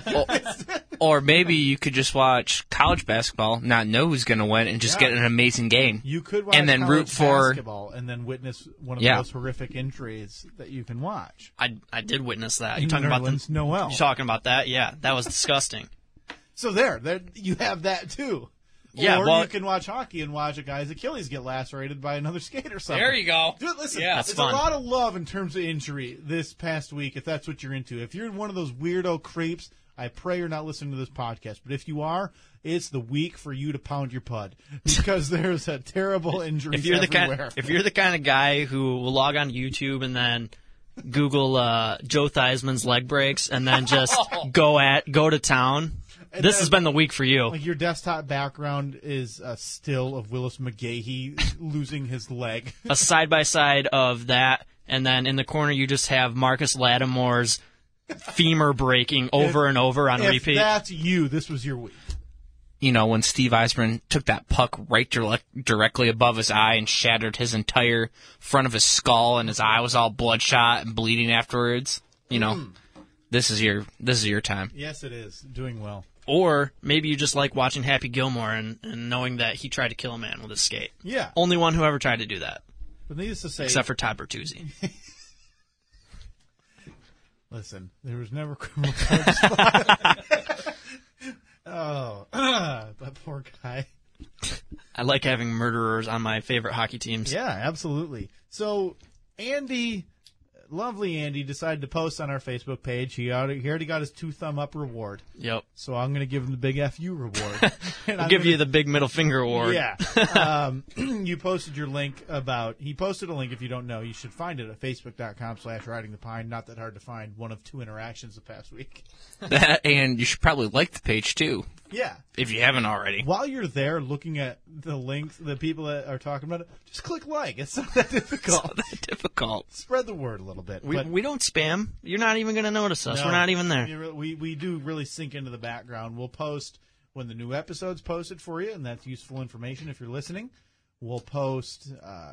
Or maybe you could just watch college basketball, not know who's going to win, and just get an amazing game. You could watch and then root for basketball and then witness one of the most horrific injuries that you can watch. I did witness that. You talking about Nerlens Noel? You talking about that? Yeah, that was disgusting. So there you have that too. Yeah, or well, you can watch hockey and watch a guy's Achilles get lacerated by another skate or something. There you go. Dude, listen, Yeah, that's there's fun. a lot of love in terms of injury this past week, if that's what you're into. If you're one of those weirdo creeps, I pray you're not listening to this podcast. But if you are, it's the week for you to pound your pud because there's a terrible injury everywhere. If you're the kind of guy who will log on to YouTube and then Google Joe Theismann's leg breaks and then just go to town, this has been the week for you. Like your desktop background is a still of Willis McGahee losing his leg. A side-by-side of that, and then in the corner you just have Marcus Lattimore's femur breaking over and over on repeat. If that's you, this was your week. You know, when Steve Eisman took that puck right directly above his eye and shattered his entire front of his skull, and his eye was all bloodshot and bleeding afterwards. You know, this is your time. Yes, it is. Doing well. Or maybe you just like watching Happy Gilmore and knowing that he tried to kill a man with his skate. Yeah. Only one who ever tried to do that. But needless to say, except for Todd Bertuzzi. Listen, there was never criminal charges. Oh, that poor guy. I like having murderers on my favorite hockey teams. Yeah, absolutely. So, Andy, lovely Andy decided to post on our Facebook page. He already got his 2 thumb up reward. Yep. So I'm going to give him the big FU reward. I'll give you the big middle finger award. Yeah. You posted your link he posted a link. If you don't know, you should find it at facebook.com/ridingthepine. Not that hard to find. One of 2 interactions the past week. And you should probably like the page, too. Yeah. If you haven't already. While you're there looking at the links, the people that are talking about it, just click like. It's not that difficult. It's not that difficult. Spread the word a little bit. We don't spam. You're not even going to notice us. No, we're not even there. We do really sink into the background. We'll post when the new episode's posted for you, and that's useful information if you're listening. We'll post,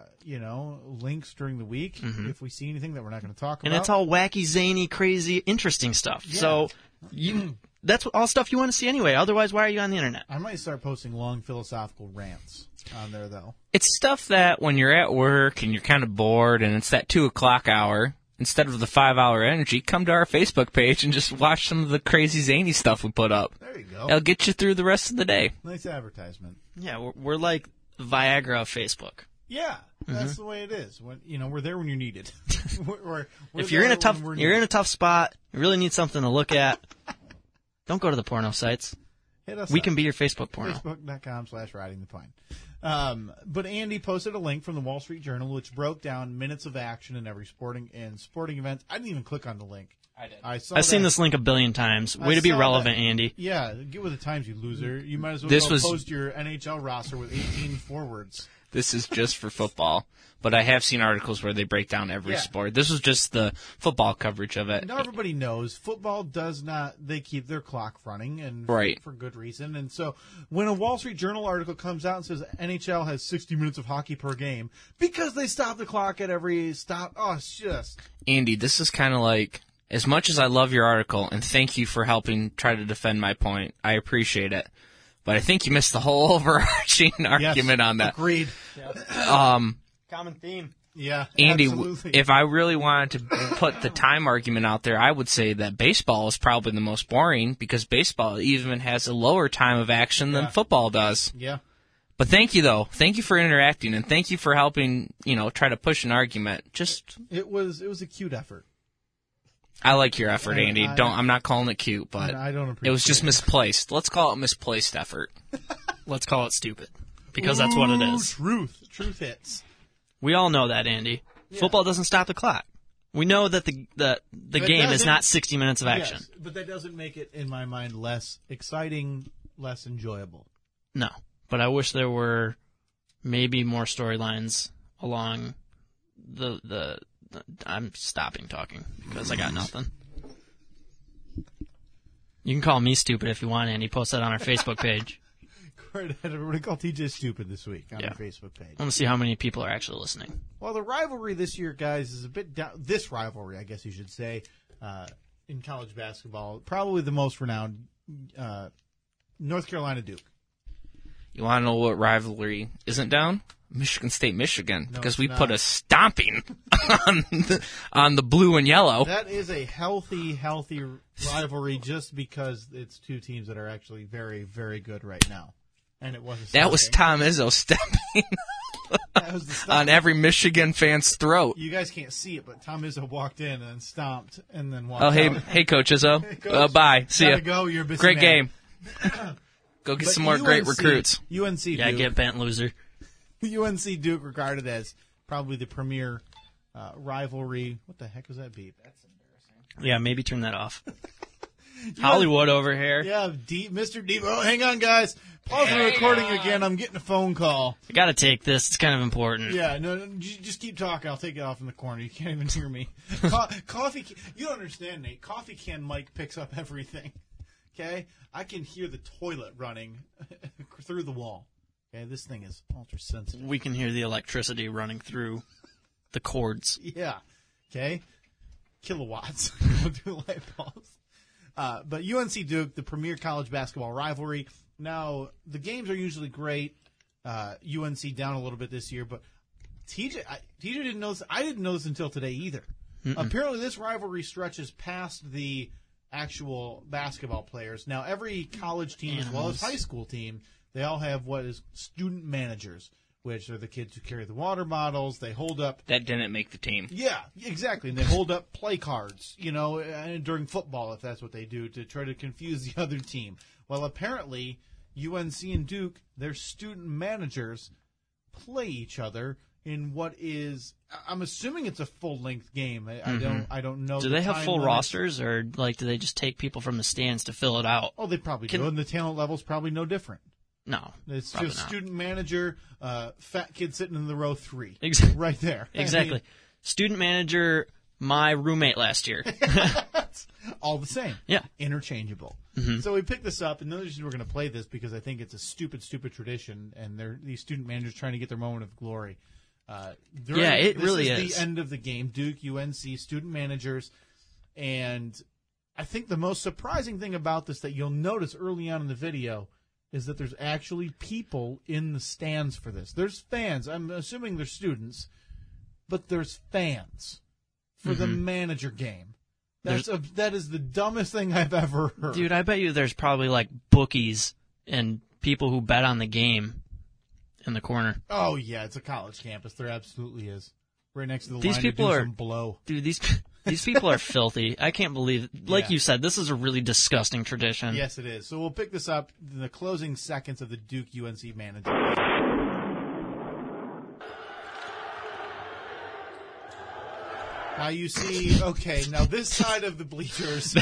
links during the week if we see anything that we're not going to talk about. And it's all wacky, zany, crazy, interesting stuff. Yeah. So that's all stuff you want to see anyway. Otherwise, why are you on the internet? I might start posting long philosophical rants on there, though. It's stuff that when you're at work and you're kind of bored and it's that 2 o'clock hour, instead of the 5-hour energy, come to our Facebook page and just watch some of the crazy zany stuff we put up. There you go. It'll get you through the rest of the day. Nice advertisement. Yeah, we're like Viagra of Facebook. Yeah, that's the way it is. We're there when you're needed. we're if you're in a tough spot, you really need something to look at. Don't go to the porno sites. Hit us We up. can be your Facebook porno. Facebook.com/ridingthepine. But Andy posted a link from the Wall Street Journal, which broke down minutes of action in every sporting event. I didn't even click on the link. I did. I've seen this link a billion times. Way to be relevant, Andy. Yeah, get with the times, you loser. You might as well post your NHL roster with 18 forwards. This is just for football. But I have seen articles where they break down every sport. This was just the football coverage of it. Now everybody knows football does not, they keep their clock running, and for good reason. And so when a Wall Street Journal article comes out and says NHL has 60 minutes of hockey per game, because they stop the clock at every stop, it's just... Andy, this is kind of like, as much as I love your article, and thank you for helping try to defend my point, I appreciate it. But I think you missed the whole overarching argument on that. Agreed. Common theme. Yeah, Andy, absolutely. if I really wanted to put the time argument out there, I would say that baseball is probably the most boring because baseball even has a lower time of action than football does. Yeah. But thank you, though. Thank you for interacting, and thank you for helping, try to push an argument. It was a cute effort. I like your effort, Andy. I'm not calling it cute, but I don't appreciate it was just misplaced. Let's call it misplaced effort. Let's call it stupid because that's what it is. Truth hits. We all know that, Andy. Yeah. Football doesn't stop the clock. We know that the game is not 60 minutes of action. Yes, but that doesn't make it, in my mind, less exciting, less enjoyable. No, but I wish there were maybe more storylines along the I'm stopping talking because I got nothing. You can call me stupid if you want, Andy. Post that on our Facebook page. Everybody call TJ stupid this week on our Facebook page. I want to see how many people are actually listening. Well, the rivalry this year, guys, is a bit down. This rivalry, I guess you should say, in college basketball, probably the most renowned, North Carolina Duke. You want to know what rivalry isn't down? Michigan State, Michigan, because we not. put a stomping on the blue and yellow. That is a healthy rivalry just because it's two teams that are actually very, very good right now. And it wasn't. That was Tom Izzo stepping on every Michigan fan's throat. You guys can't see it, but Tom Izzo walked in and stomped and then walked out. Hey, Coach Izzo. Hey, Coach. Bye. See ya. Go. You're a busy Great man. game. Go get some more great recruits. UNC Duke. Yeah, get bent, loser. UNC Duke regarded as probably the premier rivalry. What the heck was that beep? That's embarrassing. Yeah, maybe turn that off. Hollywood over here. Yeah, Mr. Deep. Oh, hang on, guys. Pause the recording again. I'm getting a phone call. I got to take this. It's kind of important. Yeah, no, just keep talking. I'll take it off in the corner. You can't even hear me. Coffee. You don't understand, Nate. Coffee can mic picks up everything. Okay, I can hear the toilet running through the wall. Okay, this thing is ultra sensitive. We can hear the electricity running through the cords. Yeah. Okay. Kilowatts. We'll do light bulbs. But UNC Duke, the premier college basketball rivalry. Now, the games are usually great. UNC down a little bit this year, but TJ didn't know this. I didn't know this until today either. Apparently, this rivalry stretches past the actual basketball players. Now, every college team as well as high school team, they all have what is student managers, which are the kids who carry the water bottles. They hold up. That didn't make the team. Yeah, exactly. And they hold up play cards, during football, if that's what they do, to try to confuse the other team. Well, apparently, UNC and Duke, their student managers, play each other in what is, I'm assuming it's a full-length game. I don't know. Do they have full rosters, or do they just take people from the stands to fill it out? Oh, they probably do, and the talent level's probably no different. No, it's just not. Student manager, fat kid sitting in the row 3. Exactly. Right there. Exactly. Student manager, my roommate last year. All the same. Yeah. Interchangeable. Mm-hmm. So we picked this up, and the reason we're going to play this because I think it's a stupid tradition, and they're these student managers trying to get their moment of glory. It really is. The end of the game. Duke, UNC, student managers, and I think the most surprising thing about this that you'll notice early on in the video is that there's actually people in the stands for this. There's fans. I'm assuming they're students, but there's fans for the manager game. That is the dumbest thing I've ever heard. Dude, I bet you there's probably bookies and people who bet on the game in the corner. Oh yeah, it's a college campus. There absolutely is. Right next to the these line people to do are some blow. Dude, these people are filthy. I can't believe, you said, this is a really disgusting tradition. Yes, it is. So we'll pick this up in the closing seconds of the Duke UNC manager. Now you see, now this side of the bleachers.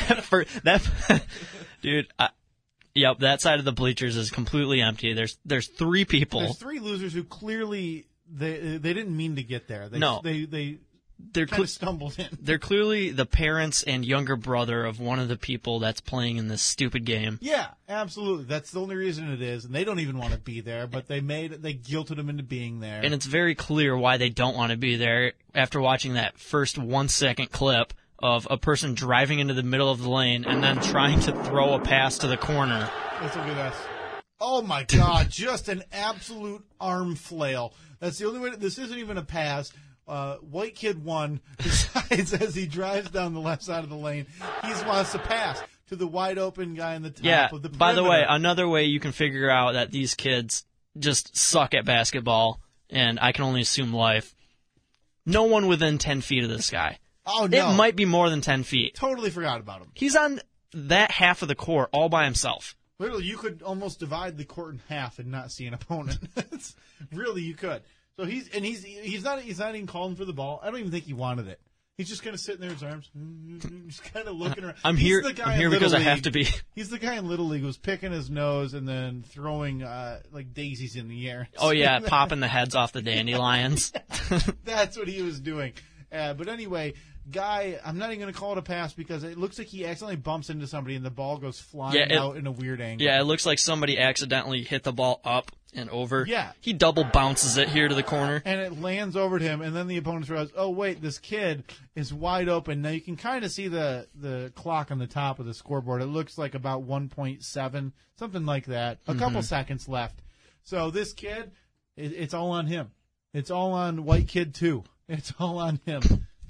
Dude, yep, that side of the bleachers is completely empty. There's 3 people. There's 3 losers who clearly they didn't mean to get there. They kind of stumbled in. They're clearly the parents and younger brother of one of the people that's playing in this stupid game. Yeah, absolutely. That's the only reason it is, and they don't even want to be there, but they guilted them into being there. And it's very clear why they don't want to be there after watching that first 1-second clip of a person driving into the middle of the lane and then trying to throw a pass to the corner. Let's look at this. Oh my God, just an absolute arm flail. That's the only way. This isn't even a pass. White kid 1 decides as he drives down the left side of the lane, he wants to pass to the wide open guy in the top of the perimeter. By the way, another way you can figure out that these kids just suck at basketball, and I can only assume life, no one within 10 feet of this guy. Oh, no. It might be more than 10 feet. Totally forgot about him. He's on that half of the court all by himself. Literally, you could almost divide the court in half and not see an opponent. Really, you could. So he's not even calling for the ball. I don't even think he wanted it. He's just kind of sitting there, his arms, just kind of looking around. I'm here because I have to be. He's the guy in Little League who's picking his nose and then throwing daisies in the air. Oh yeah, popping the heads off the dandelions. That's what he was doing. But anyway, guy, I'm not even going to call it a pass because it looks like he accidentally bumps into somebody and the ball goes flying out in a weird angle. Yeah, it looks like somebody accidentally hit the ball up and over. Yeah. He double bounces it here to the corner. And it lands over to him, and then the opponent realizes, oh, wait, this kid is wide open. Now you can kind of see the clock on the top of the scoreboard. It looks like about 1.7, something like that. A couple seconds left. So this kid, it's all on him. It's all on White Kid 2. It's all on him.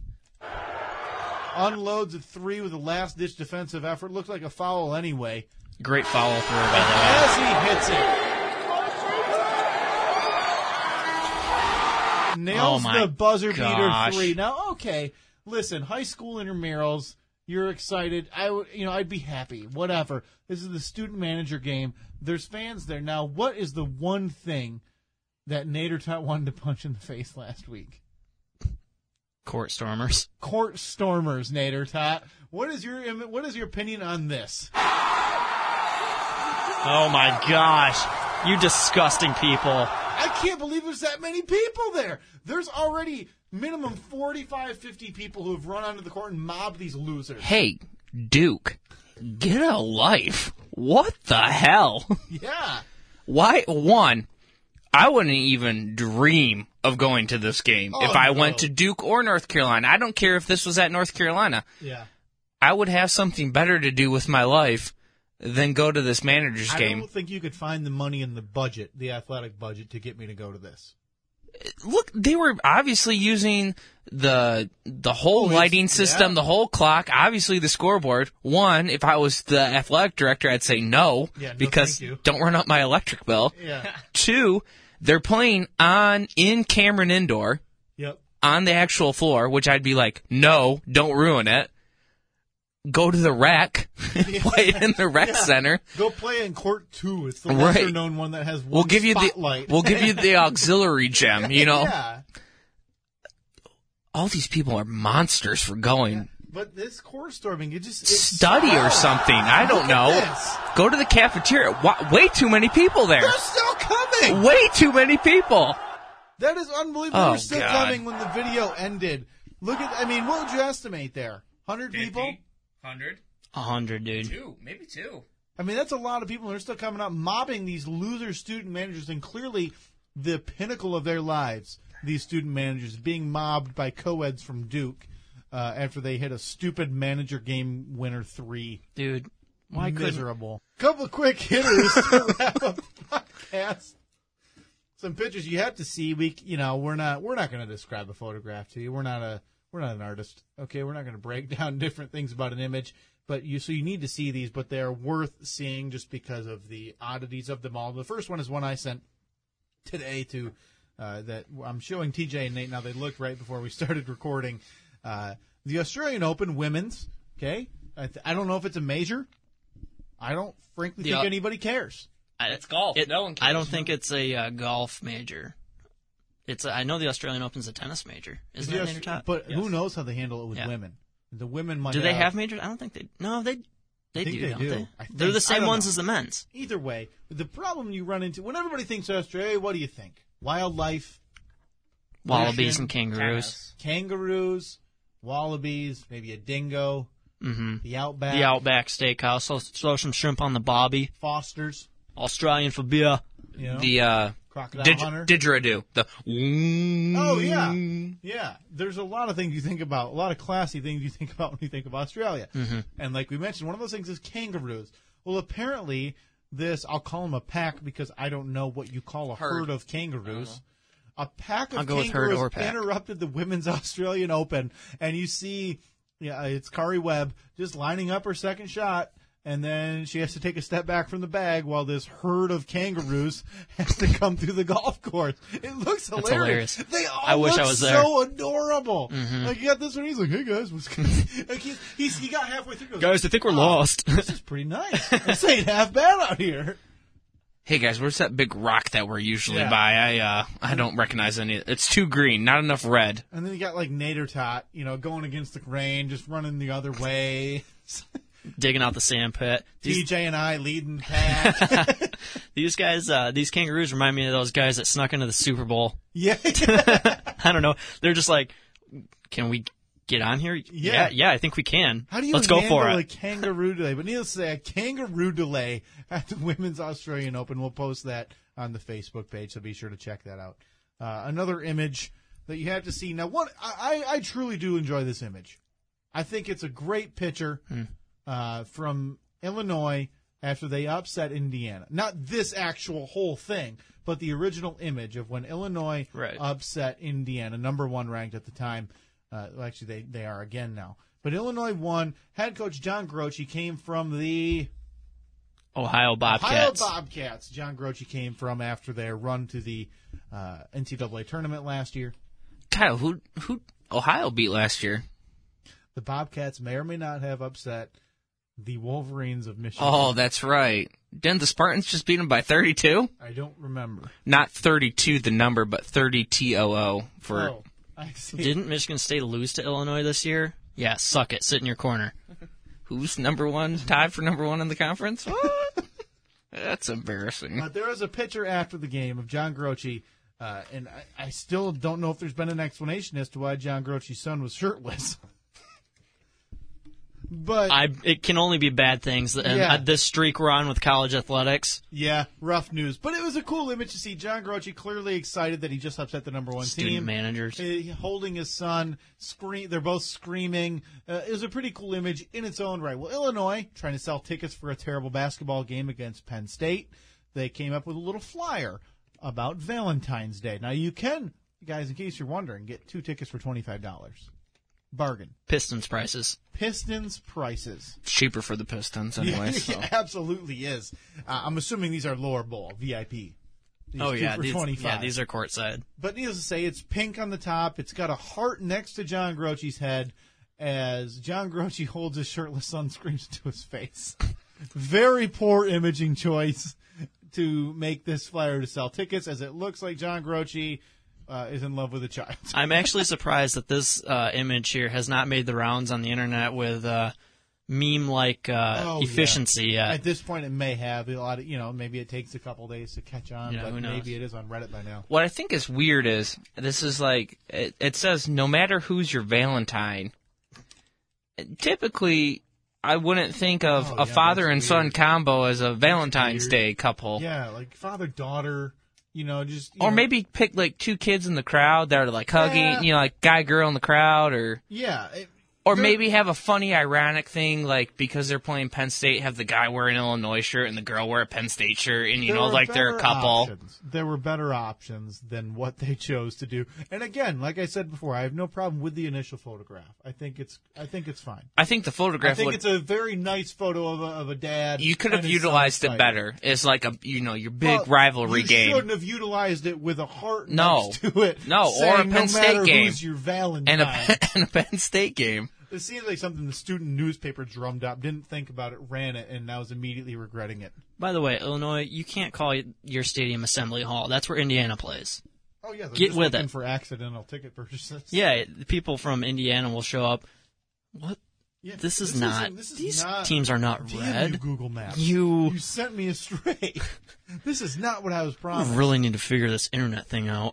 Unloads a 3 with a last-ditch defensive effort. Looks like a foul anyway. Great foul throw, by the way. As he hits it. Nails the buzzer beater 3. Now, okay, listen, high school intramurals, you're excited. I'd be happy. Whatever. This is the student manager game. There's fans there. Now, what is the one thing that Nader Tot wanted to punch in the face last week? Court stormers. Court stormers, Nader Tot. What is your opinion on this? Oh my gosh. You disgusting people. I can't believe there's that many people there. There's already minimum 45, 50 people who have run onto the court and mobbed these losers. Hey, Duke, get a life. What the hell? Yeah. Why? One, I wouldn't even dream of going to this game if I went to Duke or North Carolina. I don't care if this was at North Carolina. Yeah. I would have something better to do with my life than go to this manager's game. I don't think you could find the money in the budget, the athletic budget, to get me to go to this. Look, they were obviously using the whole lighting system, the whole clock, obviously the scoreboard. One, if I was the athletic director, I'd say no, because don't run up my electric bill. Yeah. Two, They're playing in Cameron Indoor Yep. on the actual floor, which I'd be like, no, don't ruin it. Go to the rec, play in the rec center. Go play in Court 2. It's the Right. lesser known one that has one We'll give you spotlight. we'll give you the auxiliary gym. You know, Yeah. all these people are monsters for going. But this court storming, it's Study or something. I don't know. this. Go to the cafeteria. Way too many people there. They're still coming. Way too many people. That is unbelievable. Oh, They're still God. coming when the video ended. Look at, what would you estimate there? 100 people? 100? 100, dude. 2, maybe 2. That's a lot of people. And they're still coming up, mobbing these loser student managers, and clearly the pinnacle of their lives, these student managers, being mobbed by co-eds from Duke after they hit a stupid manager game winner 3. Dude, why couldn't... Miserable. Couple of quick hitters to wrap up the podcast. Some pictures you have to see. We're not going to describe a photograph to you. We're not an artist. Okay, we're not going to break down different things about an image, but you need to see these, but they're worth seeing just because of the oddities of them all. The first one is one I sent today to that I'm showing TJ and Nate now. They looked right before we started recording. The Australian Open women's. Okay, I don't know if it's a major. I don't frankly think anybody cares. It's golf. No one cares. I don't think it's a golf major. I know the Australian Open's a tennis major. Isn't that major top? But who knows how they handle it with women? The women might. Do they have majors? I don't think they. No, they do. Don't they? They're the same ones as the men's. Either way, the problem you run into when everybody thinks Australia, what do you think? Wildlife, wallabies and kangaroos. Kangaroos, wallabies, maybe a dingo. Mm-hmm. The Outback. The Outback Steakhouse. Throw some shrimp on the bobby. Foster's. Australian for beer. The crocodile hunter. Didgeridoo. Oh yeah, yeah. There's a lot of things you think about, a lot of classy things you think about when you think of Australia. Mm-hmm. And like we mentioned, one of those things is kangaroos. Well, apparently I'll call them a pack because I don't know what you call a herd of kangaroos. A pack of kangaroos interrupted the Women's Australian Open, and you see, it's Kari Webb just lining up her second shot. And then she has to take a step back from the bag while this herd of kangaroos has to come through the golf course. It looks hilarious. They all look so adorable. Mm-hmm. Like, you got this one, he's like, hey, guys. What's good? Like he got halfway through. Goes, guys, I think we're lost. This is pretty nice. This ain't half bad out here. Hey, guys, where's that big rock that we're usually by? I don't recognize any. It's too green, not enough red. And then you got, like, Nader Tot, going against the grain, just running the other way. Digging out the sand pit. TJ and I leading the pack. These guys, these kangaroos remind me of those guys that snuck into the Super Bowl. Yeah. I don't know. They're just like, can we get on here? Yeah, I think we can. How do you Let's go for handle it. a kangaroo delay? But needless to say, a kangaroo delay at the Women's Australian Open. We'll post that on the Facebook page, so be sure to check that out. Another image that you have to see. Now, I truly do enjoy this image. I think it's a great picture. From Illinois after they upset Indiana. Not this actual whole thing, but the original image of when Illinois upset Indiana, number 1 ranked at the time. Actually, they are again now. But Illinois won. Head coach John Groce came from the Ohio Bobcats. John Groce came from after their run to the NCAA tournament last year. Kyle, who Ohio beat last year? The Bobcats may or may not have upset the Wolverines of Michigan. Oh, that's right. Didn't the Spartans just beat them by 32? I don't remember. Not 32 the number, but 30-TOO for. Oh, I see. Didn't Michigan State lose to Illinois this year? Yeah, suck it. Sit in your corner. Who's number 1, tied for number 1 in the conference? What? That's embarrassing. But there was a picture after the game of John Groce, and I still don't know if there's been an explanation as to why John Groce's son was shirtless. But it can only be bad things. And this streak we're on with college athletics. Yeah, rough news. But it was a cool image to see John Groce clearly excited that he just upset the number 1 Student team. managers. Holding his son. They're both screaming. It was a pretty cool image in its own right. Well, Illinois, trying to sell tickets for a terrible basketball game against Penn State, they came up with a little flyer about Valentine's Day. Now, you can, guys, in case you're wondering, get 2 tickets for $25. Bargain. Pistons prices. Pistons prices. It's cheaper for the Pistons anyway. Yeah, it absolutely is. I'm assuming these are lower bowl, VIP. These Oh, two yeah. for These, 25. yeah, these are courtside. But needless to say, it's pink on the top. It's got a heart next to John Groce's head as John Groce holds his shirtless son, screams into his face. Very poor imaging choice to make this flyer to sell tickets, as it looks like John Groce is in love with a child. I'm actually surprised that this image here has not made the rounds on the internet with meme-like efficiency yet. At this point, it may have a lot of, maybe it takes a couple days to catch on, Yeah, but who knows? maybe it is on Reddit by now. What I think is weird is this is like it says no matter who's your Valentine. Typically, I wouldn't think of a father and son combo as a Valentine's Day couple. Yeah, like father-daughter, Or maybe pick like two kids in the crowd that are like hugging, like guy girl in the crowd, or or maybe have a funny ironic thing like because they're playing Penn State, have the guy wear an Illinois shirt and the girl wear a Penn State shirt, and like they're a couple. Options. There were better options than what they chose to do. And again, like I said before, I have no problem with the initial photograph. I think it's fine. I think the photograph. I think it's a very nice photo of a dad. You could have utilized it better. It's like your big rivalry game. You shouldn't have utilized it with a heart next to it. No, saying, or a Penn State game. Who's your Valentine. And a Penn State game. It seems like something the student newspaper drummed up, didn't think about it, ran it, and now is immediately regretting it. By the way, Illinois, you can't call your stadium Assembly Hall. That's where Indiana plays. Oh, yeah. Get with it. For accidental ticket purchases. Yeah, people from Indiana will show up. What? Yeah, this is not. These teams are not damn red. You Google Maps. You sent me astray. This is not what I was promised. I really need to figure this internet thing out.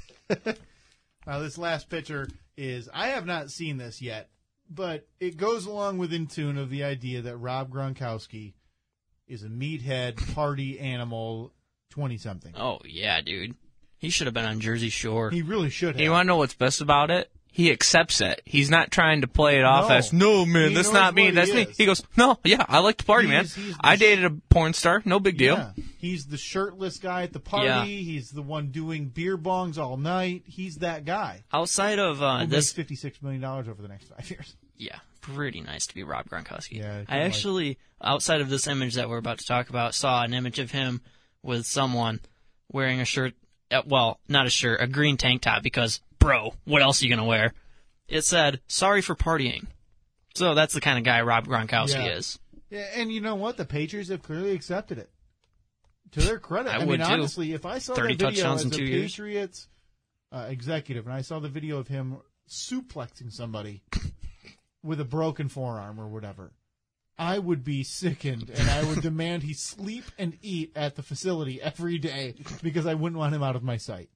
Now, this last picture is, I have not seen this yet, but it goes along with in tune of the idea that Rob Gronkowski is a meathead party animal 20-something. Oh, yeah, dude. He should have been on Jersey Shore. He really should have. You want to know what's best about it? He accepts it. He's not trying to play it off as, no, man, that's not me, that's me. He goes, no, yeah, I like to party, man. I dated a porn star, no big deal. Yeah. He's the shirtless guy at the party. Yeah. He's the one doing beer bongs all night. He's that guy. Outside of this, $56 million over the next 5 years. Yeah, pretty nice to be Rob Gronkowski. Yeah, I actually, outside of this image that we're about to talk about, saw an image of him with someone wearing a shirt, well, not a shirt, a green tank top, because, bro, what else are you going to wear? It said, sorry for partying. So that's the kind of guy Rob Gronkowski is. Yeah, and you know what? The Patriots have clearly accepted it. To their credit. I mean, would, too. honestly, if I saw that 30 video touchdowns as in a 2 years. Patriots executive, and I saw the video of him suplexing somebody with a broken forearm or whatever, I would be sickened, and I would demand he sleep and eat at the facility every day because I wouldn't want him out of my sight.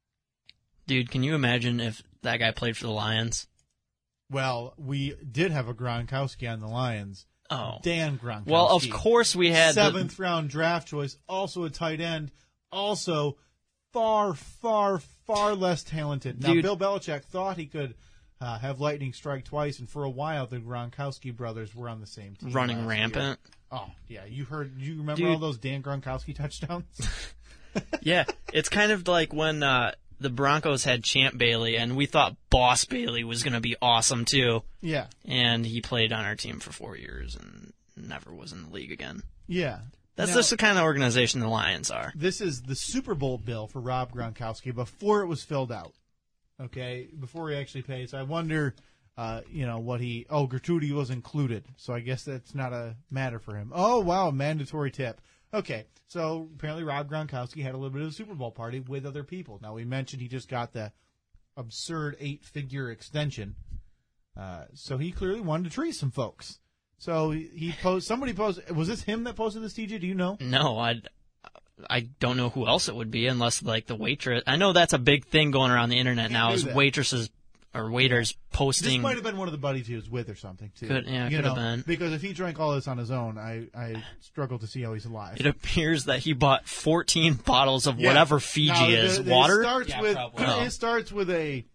Dude, can you imagine if that guy played for the Lions? Well, we did have a Gronkowski on the Lions. Oh. Dan Gronkowski. Well, of course we had 7th round draft choice, also a tight end, also far, far, far less talented. Now, Dude. Bill Belichick thought he could have lightning strike twice, and for a while the Gronkowski brothers were on the same team. running rampant. Oh, yeah. You remember Dude. all those Dan Gronkowski touchdowns? Yeah, it's kind of like when the Broncos had Champ Bailey, and we thought Boss Bailey was going to be awesome, too. Yeah. And he played on our team for 4 years and never was in the league again. Yeah. That's Now, just the kind of organization the Lions are. This is the Super Bowl bill for Rob Gronkowski before it was filled out. Okay, before he actually pays. I wonder, what gratuity was included. So I guess that's not a matter for him. Oh, wow, mandatory tip. Okay, so apparently Rob Gronkowski had a little bit of a Super Bowl party with other people. Now, we mentioned he just got the absurd 8-figure extension. So he clearly wanted to treat some folks. So somebody posted, was this him that posted this, TJ? Do you know? No, I don't know who else it would be unless like the waitress. I know that's a big thing going around the internet now is waitresses or waiters posting. This might have been one of the buddies he was with or something too. Could have been. Because if he drank all this on his own, I struggle to see how he's alive. It appears that he bought 14 bottles of whatever Fiji is. Water? It starts with a.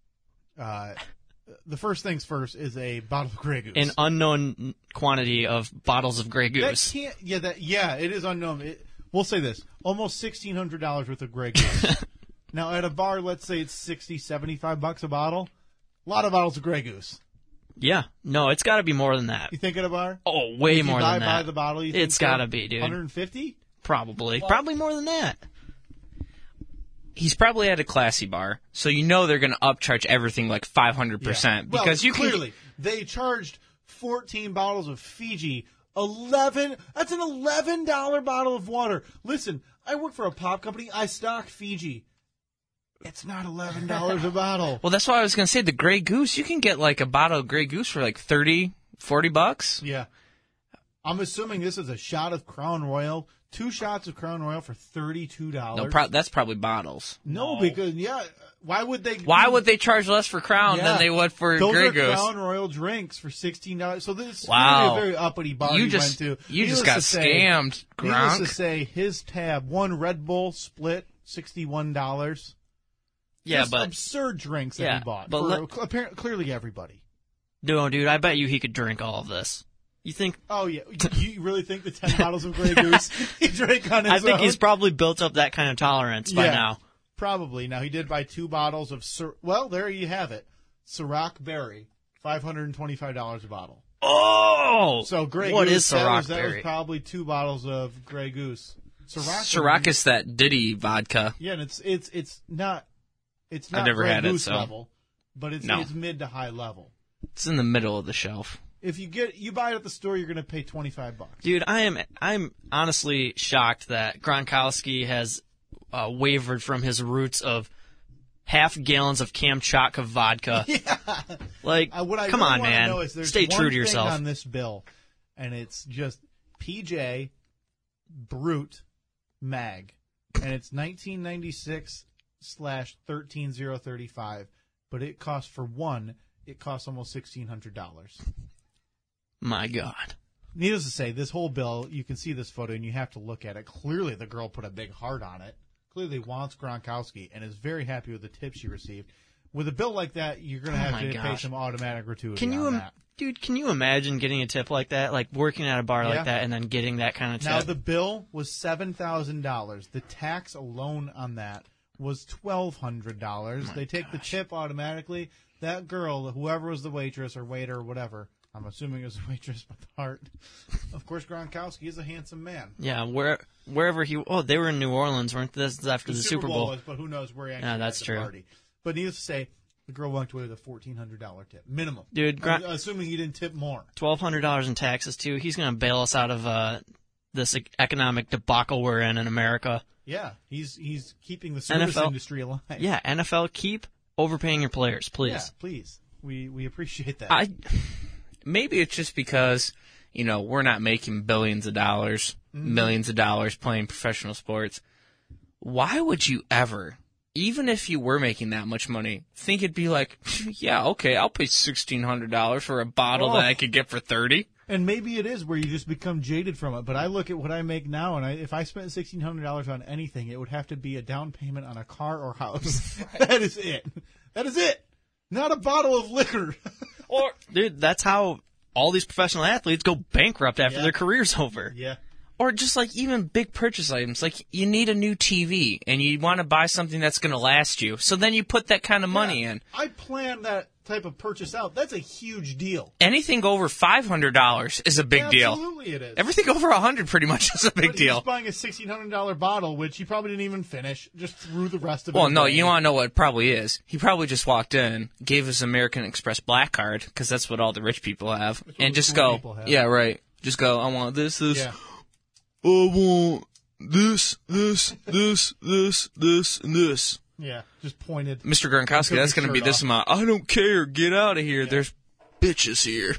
The first things first is a bottle of Grey Goose. An unknown quantity of bottles of Grey Goose. It is unknown. We'll say this: almost $1,600 worth of Grey Goose. Now, at a bar, let's say it's $60, $75 a bottle. A lot of bottles of Grey Goose. Yeah, no, it's got to be more than that. You think at a bar? Oh, way more than that. By the bottle, it's got to be, dude. 150? Probably more than that. he's probably at a classy bar, so you know they're going to upcharge everything like 500% because you clearly they charged 14 bottles of Fiji. 11. That's an $11 bottle of water. Listen, I work for a pop company. I stock Fiji. It's not $11 a bottle. Well, that's why I was going to say the Grey Goose. You can get like a bottle of Grey Goose for like $30-$40. Yeah. I'm assuming this is a shot of Crown Royal. 2 shots of Crown Royal for $32. No, that's probably bottles. No, because why would they? Why would they charge less for Crown than they would for Those Grey are Goose? Crown Royal drinks for $16. So this is Wow. a very uppity bar You he just went to. you just got scammed, Gronk. Needless to say, his tab, 1 Red Bull split, $61. Yeah, Just but absurd drinks that yeah, he bought but for apparently clearly everybody. no, dude, I bet you he could drink all of this. You think? Oh yeah, you really think the 10 bottles of Grey Goose he drank on his I think own? he's probably built up that kind of tolerance by now. Probably. Now, he did buy 2 bottles of, well, there you have it. Ciroc Berry, $525 a bottle. Oh! So Grey what Goose, is Ciroc that was Berry? probably 2 bottles of Grey Goose. Ciroc is that Diddy vodka. Yeah, and it's not I've never Grey had it, Goose so. level, but it's mid to high level. It's in the middle of the shelf. If you buy it at the store, you're going to pay $25. Dude, I'm honestly shocked that Gronkowski has wavered from his roots of half gallons of Kamchatka vodka. Yeah. Like, What I come really on, wanna man. know is there's Stay one true to thing yourself. on this bill, and it's just PJ Brute Mag, and it's 1996/13035, but it costs it costs almost $1,600. My God. Needless to say, this whole bill, you can see this photo and you have to look at it. Clearly, the girl put a big heart on it. Clearly wants Gronkowski and is very happy with the tip she received. With a bill like that, you're going to have to pay some automatic gratuity on that. Dude, can you imagine getting a tip like that? Like working at a bar like that and then getting that kind of tip? Now, the bill was $7,000. The tax alone on that was $1,200. They take the tip automatically. That girl, whoever was the waitress or waiter or whatever, I'm assuming it was a waitress with the heart. Of course, Gronkowski is a handsome man. Yeah, wherever he... Oh, they were in New Orleans, weren't they? This is after the Super Bowl. Was, but who knows where he actually Yeah, that's had the true. party. But needless to say, the girl walked away with a $1,400 tip. Minimum. Dude, assuming he didn't tip more. $1,200 in taxes, too. He's going to bail us out of this economic debacle we're in America. Yeah, he's keeping the service industry alive. Yeah, NFL, keep overpaying your players, please. Yeah, please. We appreciate that. Maybe it's just because, we're not making billions of dollars, millions of dollars playing professional sports. Why would you ever, even if you were making that much money, think it'd be like, yeah, okay, I'll pay $1,600 for a bottle that I could get for $30? And maybe it is where you just become jaded from it. But I look at what I make now, and if I spent $1,600 on anything, it would have to be a down payment on a car or house. That is it. That is it. Not a bottle of liquor. Or, dude, that's how all these professional athletes go bankrupt after their career's over. Yeah. Or just like even big purchase items, like you need a new TV and you want to buy something that's going to last you. So then you put that kind of money in. I plan that type of purchase out. That's a huge deal. Anything over $500 is a big deal. Absolutely it is. Everything over $100 pretty much is a big deal. He's buying a $1,600 bottle, which he probably didn't even finish, just threw the rest of it Well, no, away. you want to know what it probably is. He probably just walked in, gave his American Express Black Card, because that's what all the rich people have, and just go, yeah, right. Just go, I want this. Yeah. I want this, and this. Yeah, just pointed. Mr. Gronkowski, that's going to be this amount. I don't care. Get out of here. Yeah. There's bitches here.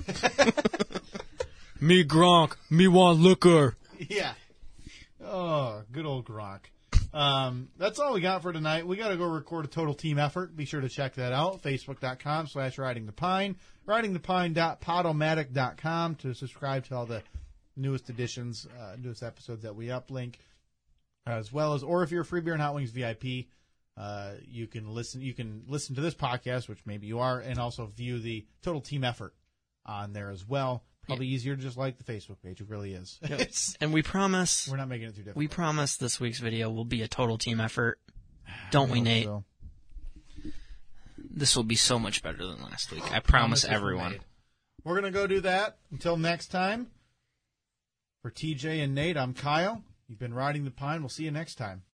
Me Gronk. Me want liquor. Yeah. Oh, good old Gronk. That's all we got for tonight. We got to go record a total team effort. Be sure to check that out. Facebook.com/RidingThePine. RidingThePine.podomatic.com to subscribe to all the newest editions, newest episodes that we uplink, as well as, or if you're a Free Beer and Hot Wings VIP, you can listen to this podcast, which maybe you are, and also view the total team effort on there as well. Probably easier to just like the Facebook page. It really is. Yep. And we promise we're not making it too difficult. We promise this week's video will be a total team effort. Don't we, Nate? So. This will be so much better than last week. I promise everyone. We're going to go do that. Until next time, for TJ and Nate, I'm Kyle. You've been Riding the Pine. We'll see you next time.